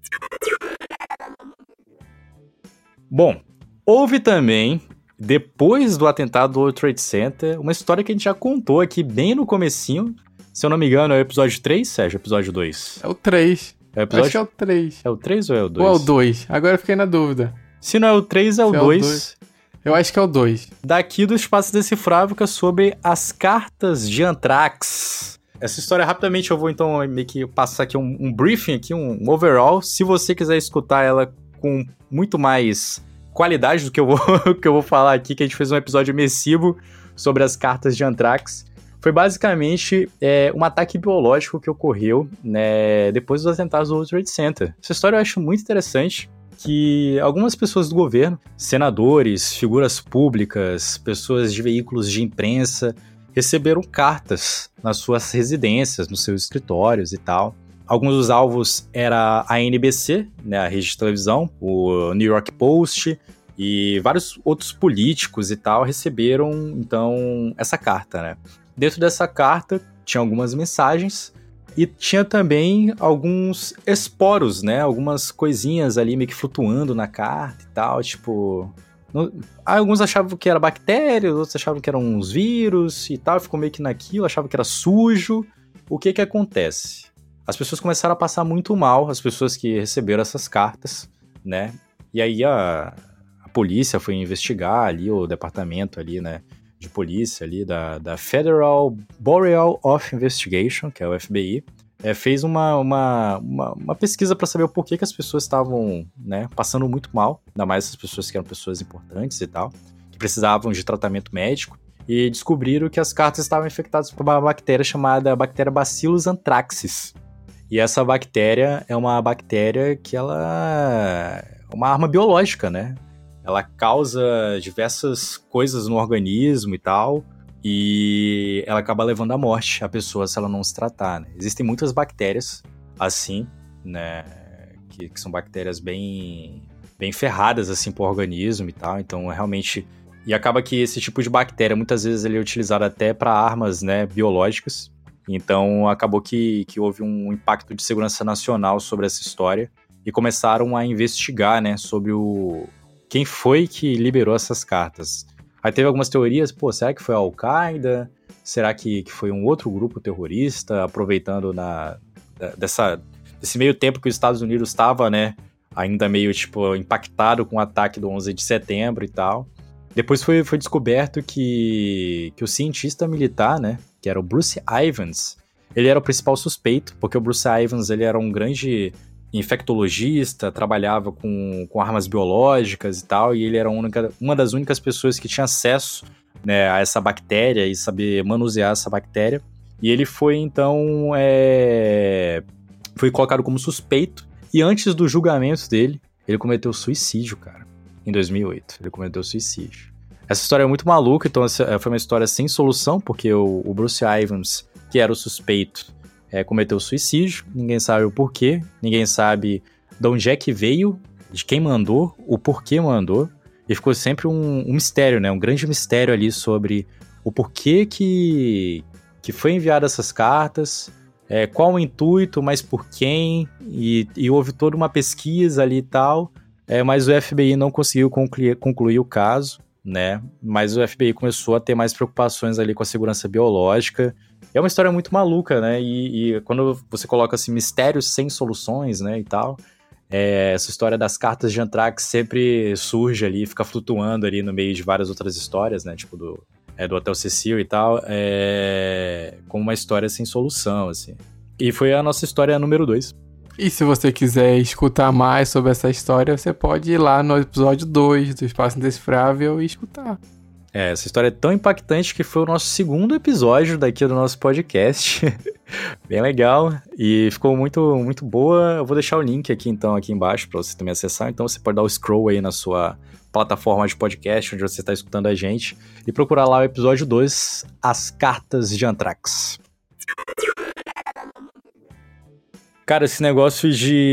Bom, houve também, depois do atentado do World Trade Center, uma história que a gente já contou aqui bem no comecinho. Se eu não me engano, é o episódio três, Sérgio? Episódio dois? É o três. É o episódio... Acho que é o três. É o três ou é o dois? Ou é o dois? Agora eu fiquei na dúvida. Se não é o três, é o dois. Eu acho que é o dois. Daqui do Espaço Decifrável, que é sobre as cartas de Anthrax. Essa história, rapidamente, eu vou então meio que passar aqui um, um briefing, aqui, um overall. Se você quiser escutar ela com muito mais qualidade do que eu vou, que eu vou falar aqui, que a gente fez um episódio imersivo sobre as cartas de Anthrax. Foi basicamente é, um ataque biológico que ocorreu, né, depois dos atentados do World Trade Center. Essa história eu acho muito interessante, que algumas pessoas do governo, senadores, figuras públicas, pessoas de veículos de imprensa, receberam cartas nas suas residências, nos seus escritórios e tal. Alguns dos alvos era a N B C, né, a rede de televisão, o New York Post e vários outros políticos e tal receberam, então, essa carta, né? Dentro dessa carta tinha algumas mensagens e tinha também alguns esporos, né? Algumas coisinhas ali meio que flutuando na carta e tal, tipo... No... Alguns achavam que era bactéria, outros achavam que eram uns vírus e tal, ficou meio que naquilo, achavam que era sujo. O que que acontece? As pessoas começaram a passar muito mal, as pessoas que receberam essas cartas, né? E aí a, a polícia foi investigar ali, o departamento ali, né, de polícia ali da, da Federal Bureau of Investigation, que é o F B I, é, fez uma, uma, uma, uma pesquisa para saber o porquê que as pessoas estavam, né, passando muito mal, ainda mais essas pessoas que eram pessoas importantes e tal, que precisavam de tratamento médico, e descobriram que as cartas estavam infectadas por uma bactéria chamada bactéria Bacillus anthracis. E essa bactéria é uma bactéria que ela é uma arma biológica, né? Ela causa diversas coisas no organismo e tal, e ela acaba levando à morte a pessoa se ela não se tratar, né? Existem muitas bactérias assim, né? Que, que são bactérias bem, bem ferradas assim pro organismo e tal, então realmente... E acaba que esse tipo de bactéria, muitas vezes, ele é utilizado até para armas, né, biológicas. Então, acabou que, que houve um impacto de segurança nacional sobre essa história e começaram a investigar, né, sobre o... quem foi que liberou essas cartas. Aí teve algumas teorias, pô, será que foi a Al-Qaeda? Será que, que foi um outro grupo terrorista, aproveitando na, dessa, desse meio tempo que os Estados Unidos estava, né, ainda meio, tipo, impactado com o ataque do onze de setembro e tal. Depois foi, foi descoberto que, que o cientista militar, né, que era o Bruce Ivans, Ele era o principal suspeito, porque o Bruce Ivans, ele era um grande infectologista, trabalhava com, com armas biológicas e tal, e ele era a única, uma das únicas pessoas que tinha acesso, né, a essa bactéria e saber manusear essa bactéria. E ele foi, então, é... foi colocado como suspeito, e antes do julgamento dele, ele cometeu suicídio, cara, em dois mil e oito. Ele cometeu suicídio. Essa história é muito maluca, então foi uma história sem solução, porque o, o Bruce Ivans, que era o suspeito, é, cometeu suicídio, ninguém sabe o porquê, ninguém sabe de onde é que veio, de quem mandou, o porquê mandou, e ficou sempre um, um mistério, né? Um grande mistério ali sobre o porquê que, que foi enviado essas cartas, é, qual o intuito, mas por quem, e, e houve toda uma pesquisa ali e tal, é, mas o F B I não conseguiu concluir, concluir o caso, né? Mas o F B I começou a ter mais preocupações ali com a segurança biológica. É uma história muito maluca, né? E, e quando você coloca assim, mistérios sem soluções, né, e tal, é, essa história das cartas de Anthrax sempre surge ali, fica flutuando ali no meio de várias outras histórias, né? Tipo do, é, do Hotel Cecil e tal, é, como uma história sem solução, assim. E foi a nossa história número dois. E se você quiser escutar mais sobre essa história, você pode ir lá no episódio dois do Espaço Indecifrável e escutar. É, essa história é tão impactante que foi o nosso segundo episódio daqui do nosso podcast. Bem legal. E ficou muito, muito boa. Eu vou deixar o link aqui, então, aqui embaixo para você também acessar. Então você pode dar o scroll aí na sua plataforma de podcast, onde você está escutando a gente, e procurar lá o episódio dois, As Cartas de Anthrax. Cara, esse negócio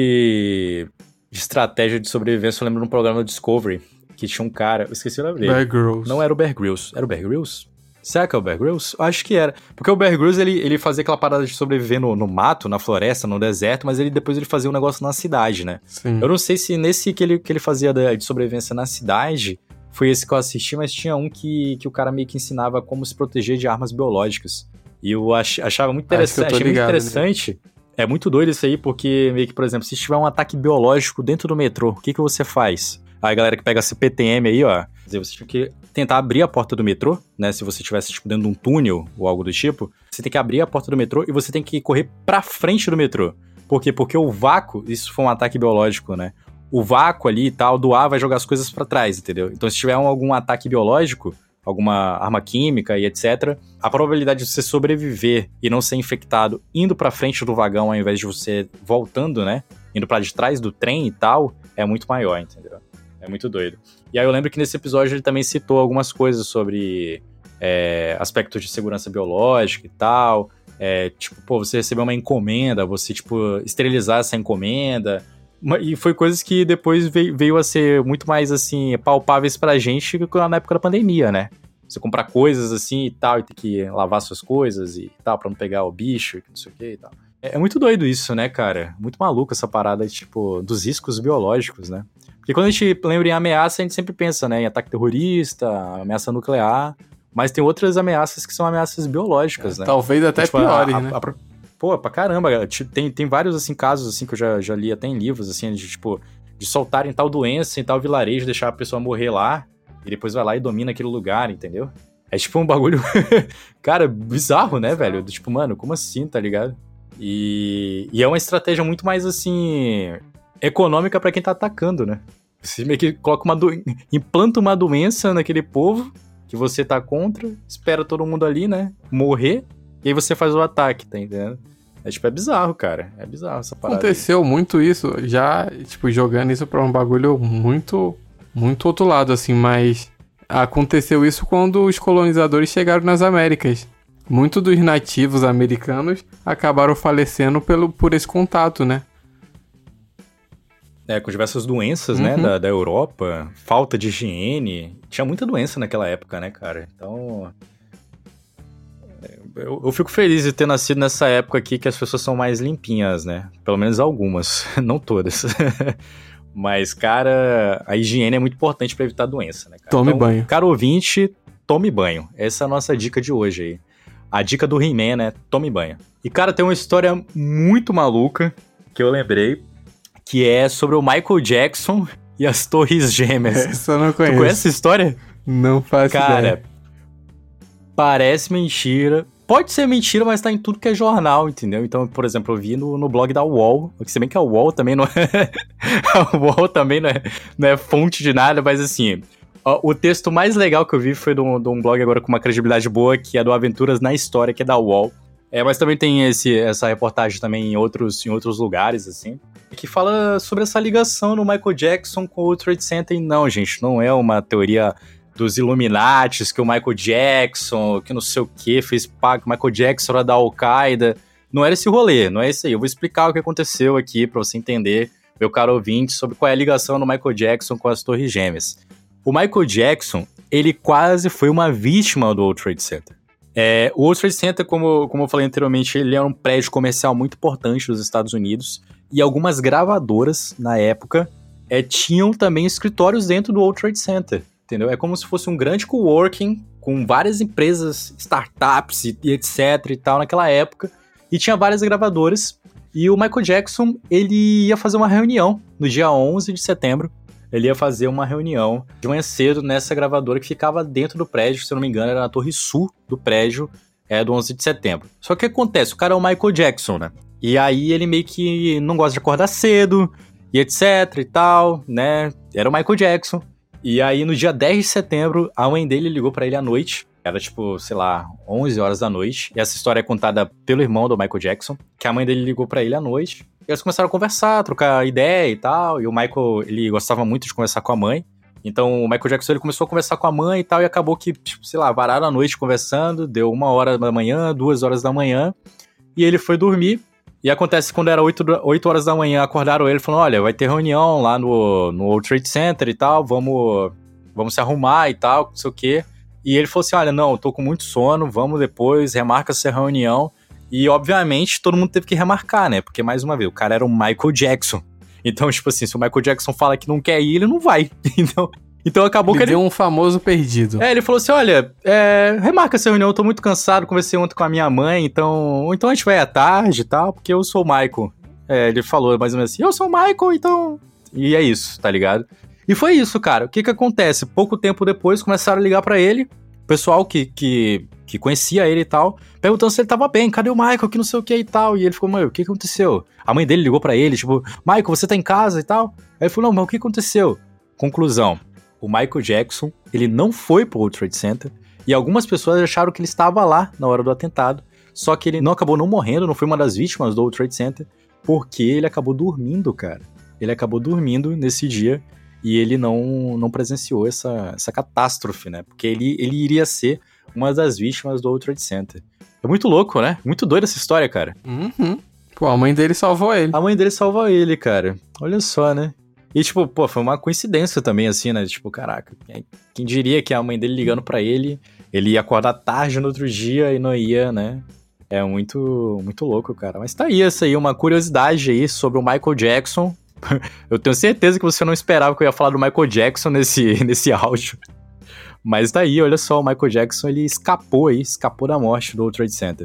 de, de estratégia de sobrevivência, eu lembro de um programa do Discovery, que tinha um cara, eu esqueci o nome dele. Bear Grylls. Não era o Bear Grylls. Era o Bear Grylls? Será que é o Bear Grylls? Acho que era. Porque o Bear Grylls, ele, ele fazia aquela parada de sobreviver no, no mato, na floresta, no deserto, mas ele depois ele fazia um negócio na cidade, né? Sim. Eu não sei se nesse que ele, que ele fazia de sobrevivência na cidade, foi esse que eu assisti, mas tinha um que, que o cara meio que ensinava como se proteger de armas biológicas. E eu ach, achava muito interessante, achei ligado, muito interessante... Né? É muito doido isso aí, porque meio que, por exemplo, se tiver um ataque biológico dentro do metrô, o que, que você faz? Aí a galera que pega esse P T M aí, ó, quer dizer, você tinha que tentar abrir a porta do metrô, né? Se você estivesse, tipo, dentro de um túnel ou algo do tipo, você tem que abrir a porta do metrô e você tem que correr pra frente do metrô. Por quê? Porque o vácuo, isso foi um ataque biológico, né? O vácuo ali e tal, do ar vai jogar as coisas pra trás, entendeu? Então se tiver um, algum ataque biológico, alguma arma química e etcétera, a probabilidade de você sobreviver e não ser infectado indo pra frente do vagão ao invés de você voltando, né? Indo pra de trás do trem e tal, é muito maior, entendeu? É muito doido. E aí eu lembro que nesse episódio ele também citou algumas coisas sobre é, aspectos de segurança biológica e tal. É, tipo, pô, você recebeu uma encomenda, você, tipo, esterilizar essa encomenda. E foi coisas que depois veio, veio a ser muito mais, assim, palpáveis pra gente na época da pandemia, né? Você comprar coisas assim e tal, e ter que lavar suas coisas e tal, pra não pegar o bicho, não sei o que e tal. É, é muito doido isso, né, cara? Muito maluco essa parada, tipo, dos riscos biológicos, né? Porque quando a gente lembra em ameaça, a gente sempre pensa, né, em ataque terrorista, ameaça nuclear, mas tem outras ameaças que são ameaças biológicas, é, né? Talvez até tipo, piores, a, a, né? A, a, pô, pra caramba, tem, tem vários, assim, casos, assim, que eu já, já li até em livros, assim, de, tipo, de soltarem tal doença em tal vilarejo, deixar a pessoa morrer lá, e depois vai lá e domina aquele lugar, entendeu? É tipo um bagulho, cara, bizarro, né, velho? Tipo, mano, como assim, tá ligado? E, e é uma estratégia muito mais, assim, econômica pra quem tá atacando, né? Você meio que coloca uma do... implanta uma doença naquele povo que você tá contra, espera todo mundo ali, né, morrer, e aí você faz o ataque, tá entendendo? É tipo, é bizarro, cara, é bizarro essa parada. Aconteceu aí. Muito isso, já, tipo, jogando isso pra um bagulho muito, muito outro lado, assim, mas aconteceu isso quando os colonizadores chegaram nas Américas. Muitos dos nativos americanos acabaram falecendo pelo, por esse contato, né? É, com diversas doenças, uhum. né, da, da Europa, falta de higiene, tinha muita doença naquela época, né, cara? Então, eu, eu fico feliz de ter nascido nessa época aqui que as pessoas são mais limpinhas, né? Pelo menos algumas, não todas. Mas, cara, a higiene é muito importante pra evitar doença, né, cara? Tome então, banho. Caro ouvinte, tome banho. Essa é a nossa dica de hoje aí. A dica do He-Man, né? Tome banho. E, cara, tem uma história muito maluca que eu lembrei, que é sobre o Michael Jackson e as Torres Gêmeas. Essa eu não conheço. Tu conhece essa história? Não faço Cara, ideia. parece mentira, pode ser mentira, mas tá em tudo que é jornal, entendeu? Então, por exemplo, eu vi no, no blog da U O L, se bem que a U O L também não é... a U O L também não é, não é fonte de nada, mas assim... ó, o texto mais legal que eu vi foi de um, de um blog agora com uma credibilidade boa, que é do Aventuras na História, que é da U O L. É, mas também tem esse, essa reportagem também em outros, em outros lugares, assim, que fala sobre essa ligação do Michael Jackson com o World Trade Center. E não, gente, não é uma teoria dos Illuminatis, que o Michael Jackson, que não sei o que, fez pacto, que o Michael Jackson era da Al-Qaeda. Não era esse rolê, não é isso aí. Eu vou explicar o que aconteceu aqui pra você entender, meu caro ouvinte, sobre qual é a ligação do Michael Jackson com as Torres Gêmeas. O Michael Jackson, ele quase foi uma vítima do World Trade Center. É, o World Trade Center, como, como eu falei anteriormente, ele era um prédio comercial muito importante nos Estados Unidos, e algumas gravadoras, na época, é, tinham também escritórios dentro do World Trade Center, entendeu? É como se fosse um grande coworking, com várias empresas, startups e, e etc e tal, naquela época, e tinha várias gravadoras, e o Michael Jackson, ele ia fazer uma reunião no dia onze de setembro, ele ia fazer uma reunião de manhã cedo nessa gravadora que ficava dentro do prédio, se eu não me engano, era na torre sul do prédio, é, do onze de setembro. Só que o que acontece? O cara é o Michael Jackson, né? E aí ele meio que não gosta de acordar cedo, e etc e tal, né? Era o Michael Jackson. E aí no dia dez de setembro, a mãe dele ligou pra ele à noite. Era tipo, sei lá, onze horas da noite. E essa história é contada pelo irmão do Michael Jackson, que a mãe dele ligou pra ele à noite. E eles começaram a conversar, trocar ideia e tal. E o Michael, ele gostava muito de conversar com a mãe. Então o Michael Jackson, ele começou a conversar com a mãe e tal. E acabou que, tipo, sei lá, vararam a noite conversando. Deu uma hora da manhã, duas horas da manhã. E ele foi dormir. E acontece quando era oito horas da manhã, acordaram ele falando, olha, vai ter reunião lá no, no World Trade Center e tal. Vamos, vamos se arrumar e tal, não sei o quê. E ele falou assim, olha, não, eu tô com muito sono, vamos depois, remarca essa reunião. E, obviamente, todo mundo teve que remarcar, né? Porque, mais uma vez, o cara era o Michael Jackson. Então, tipo assim, se o Michael Jackson fala que não quer ir, ele não vai. Então, então acabou ele que ele... deu um famoso perdido. É, ele falou assim, olha, é, remarca essa reunião, eu tô muito cansado, conversei ontem com a minha mãe, então... Então a gente vai à tarde e tal, porque eu sou o Michael. É, ele falou mais ou menos assim, eu sou o Michael, então... E é isso, tá ligado? E foi isso, cara. O que que acontece? Pouco tempo depois, começaram a ligar pra ele, o pessoal que... que que conhecia ele e tal, perguntando se ele tava bem, cadê o Michael, que não sei o que e tal, e ele ficou, mano, o que aconteceu? A mãe dele ligou pra ele, tipo, Michael, você tá em casa e tal? Aí ele falou, não, mas o que aconteceu? Conclusão, o Michael Jackson, ele não foi pro World Trade Center, e algumas pessoas acharam que ele estava lá na hora do atentado, só que ele não acabou não morrendo, não foi uma das vítimas do World Trade Center, porque ele acabou dormindo, cara. Ele acabou dormindo nesse dia, e ele não, não presenciou essa, essa catástrofe, né? Porque ele, ele iria ser uma das vítimas do World Trade Center. É muito louco, né? Muito doida essa história, cara. Uhum. Pô, a mãe dele salvou ele. A mãe dele salvou ele, cara. Olha só, né? E, tipo, pô, foi uma coincidência também, assim, né? Tipo, caraca, quem diria que a mãe dele ligando pra ele, ele ia acordar tarde no outro dia e não ia, né? É muito, muito louco, cara. Mas tá aí, essa aí, uma curiosidade aí sobre o Michael Jackson. Eu tenho certeza que você não esperava que eu ia falar do Michael Jackson nesse, nesse áudio. Mas daí, olha só, o Michael Jackson, ele escapou aí, escapou da morte do World Trade Center.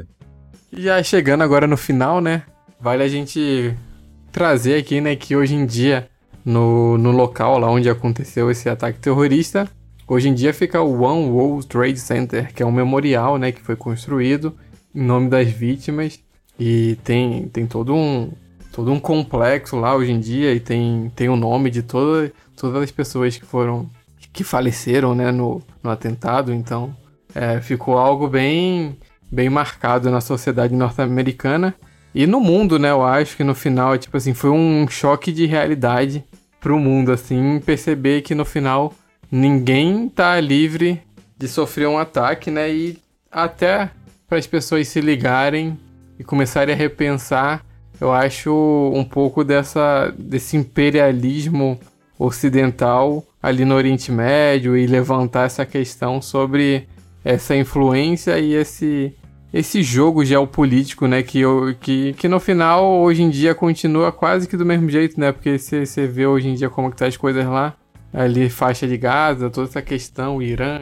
Já chegando agora no final, né, vale a gente trazer aqui, né, que hoje em dia, no, no local lá onde aconteceu esse ataque terrorista, hoje em dia fica o One World Trade Center, que é um memorial, né, que foi construído em nome das vítimas, e tem, tem todo um, todo um complexo lá hoje em dia, e tem, tem o nome de toda, todas as pessoas que foram... que faleceram, né, no, no atentado, então é, ficou algo bem, bem marcado na sociedade norte-americana e no mundo, né, eu acho que no final, tipo assim, foi um choque de realidade pro mundo, assim, perceber que no final ninguém tá livre de sofrer um ataque, né, e até para as pessoas se ligarem e começarem a repensar, eu acho um pouco dessa, desse imperialismo ocidental ali no Oriente Médio e levantar essa questão sobre essa influência e esse, esse jogo geopolítico, né, que, que, que no final, hoje em dia, continua quase que do mesmo jeito, né, porque você vê hoje em dia como que tá as coisas lá, ali faixa de Gaza, toda essa questão, Irã,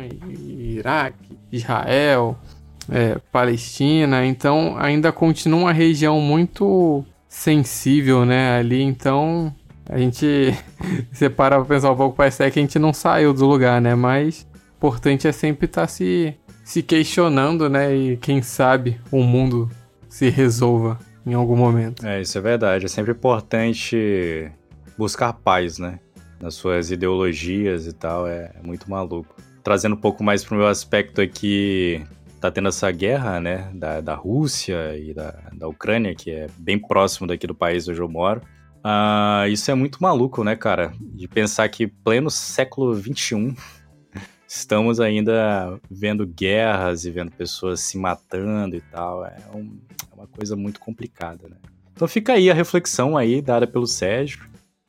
Iraque, Israel, é, Palestina, então ainda continua uma região muito sensível, né, ali, então... A gente, você para pra pensar um pouco, parece que a gente não saiu do lugar, né? Mas o importante é sempre estar tá se, se questionando, né? E quem sabe o mundo se resolva em algum momento. É, isso é verdade. É sempre importante buscar paz, né? Nas suas ideologias e tal, é, é muito maluco. Trazendo um pouco mais pro meu aspecto aqui, tá tendo essa guerra, né? Da, da Rússia e da, da Ucrânia, que é bem próximo daqui do país onde eu moro. Ah, isso é muito maluco, né, cara? De pensar que pleno século vinte e um estamos ainda vendo guerras e vendo pessoas se matando e tal. É, um, é uma coisa muito complicada, né? Então fica aí a reflexão aí dada pelo Sérgio.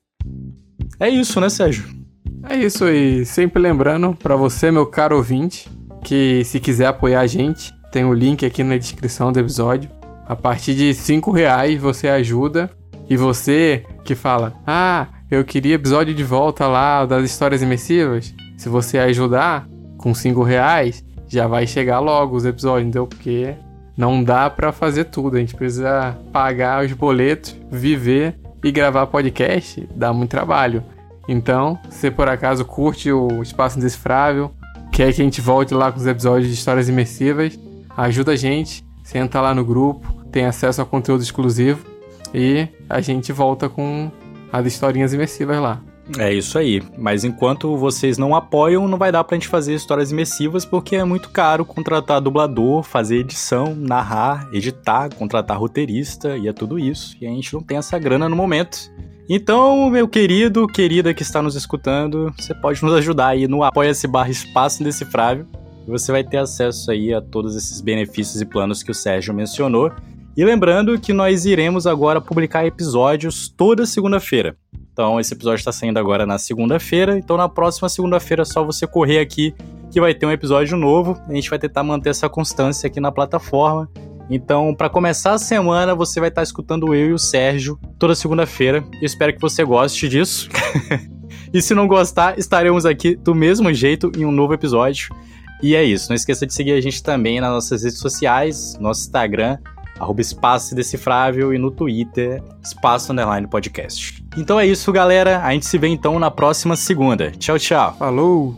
É isso, né, Sérgio? É isso, e sempre lembrando pra você, meu caro ouvinte, que se quiser apoiar a gente, tem o link aqui na descrição do episódio. A partir de cinco reais você ajuda. E você que fala, ah, eu queria episódio de volta lá das histórias imersivas. Se você ajudar com cinco reais, já vai chegar logo os episódios, entendeu? Porque não dá pra fazer tudo. A gente precisa pagar os boletos, viver e gravar podcast. Dá muito trabalho. Então, se por acaso curte o Espaço Indecifrável, quer que a gente volte lá com os episódios de histórias imersivas, ajuda a gente, senta lá no grupo, tem acesso a conteúdo exclusivo. E a gente volta com as historinhas imersivas lá. É isso aí. Mas enquanto vocês não apoiam, não vai dar pra gente fazer histórias imersivas, porque é muito caro contratar dublador, fazer edição, narrar, editar, contratar roteirista, e é tudo isso. E a gente não tem essa grana no momento. Então, meu querido, querida que está nos escutando, você pode nos ajudar aí no apoia-se barra Espaço Indecifrável. E você vai ter acesso aí a todos esses benefícios e planos que o Sérgio mencionou. E lembrando que nós iremos agora publicar episódios toda segunda-feira. Então, esse episódio está saindo agora na segunda-feira. Então, na próxima segunda-feira é só você correr aqui que vai ter um episódio novo. A gente vai tentar manter essa constância aqui na plataforma. Então, para começar a semana, você vai estar escutando eu e o Sérgio toda segunda-feira. Eu espero que você goste disso. E se não gostar, estaremos aqui do mesmo jeito em um novo episódio. E é isso. Não esqueça de seguir a gente também nas nossas redes sociais, nosso Instagram, arroba Espaço Indecifrável, e no Twitter, Espaço Underline Podcast. Então é isso, galera. A gente se vê então na próxima segunda. Tchau, tchau. Falou!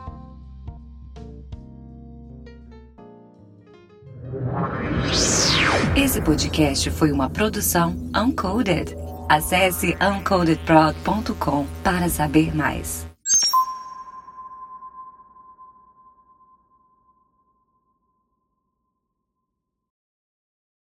Esse podcast foi uma produção Uncoded. Acesse uncoded prod ponto com para saber mais.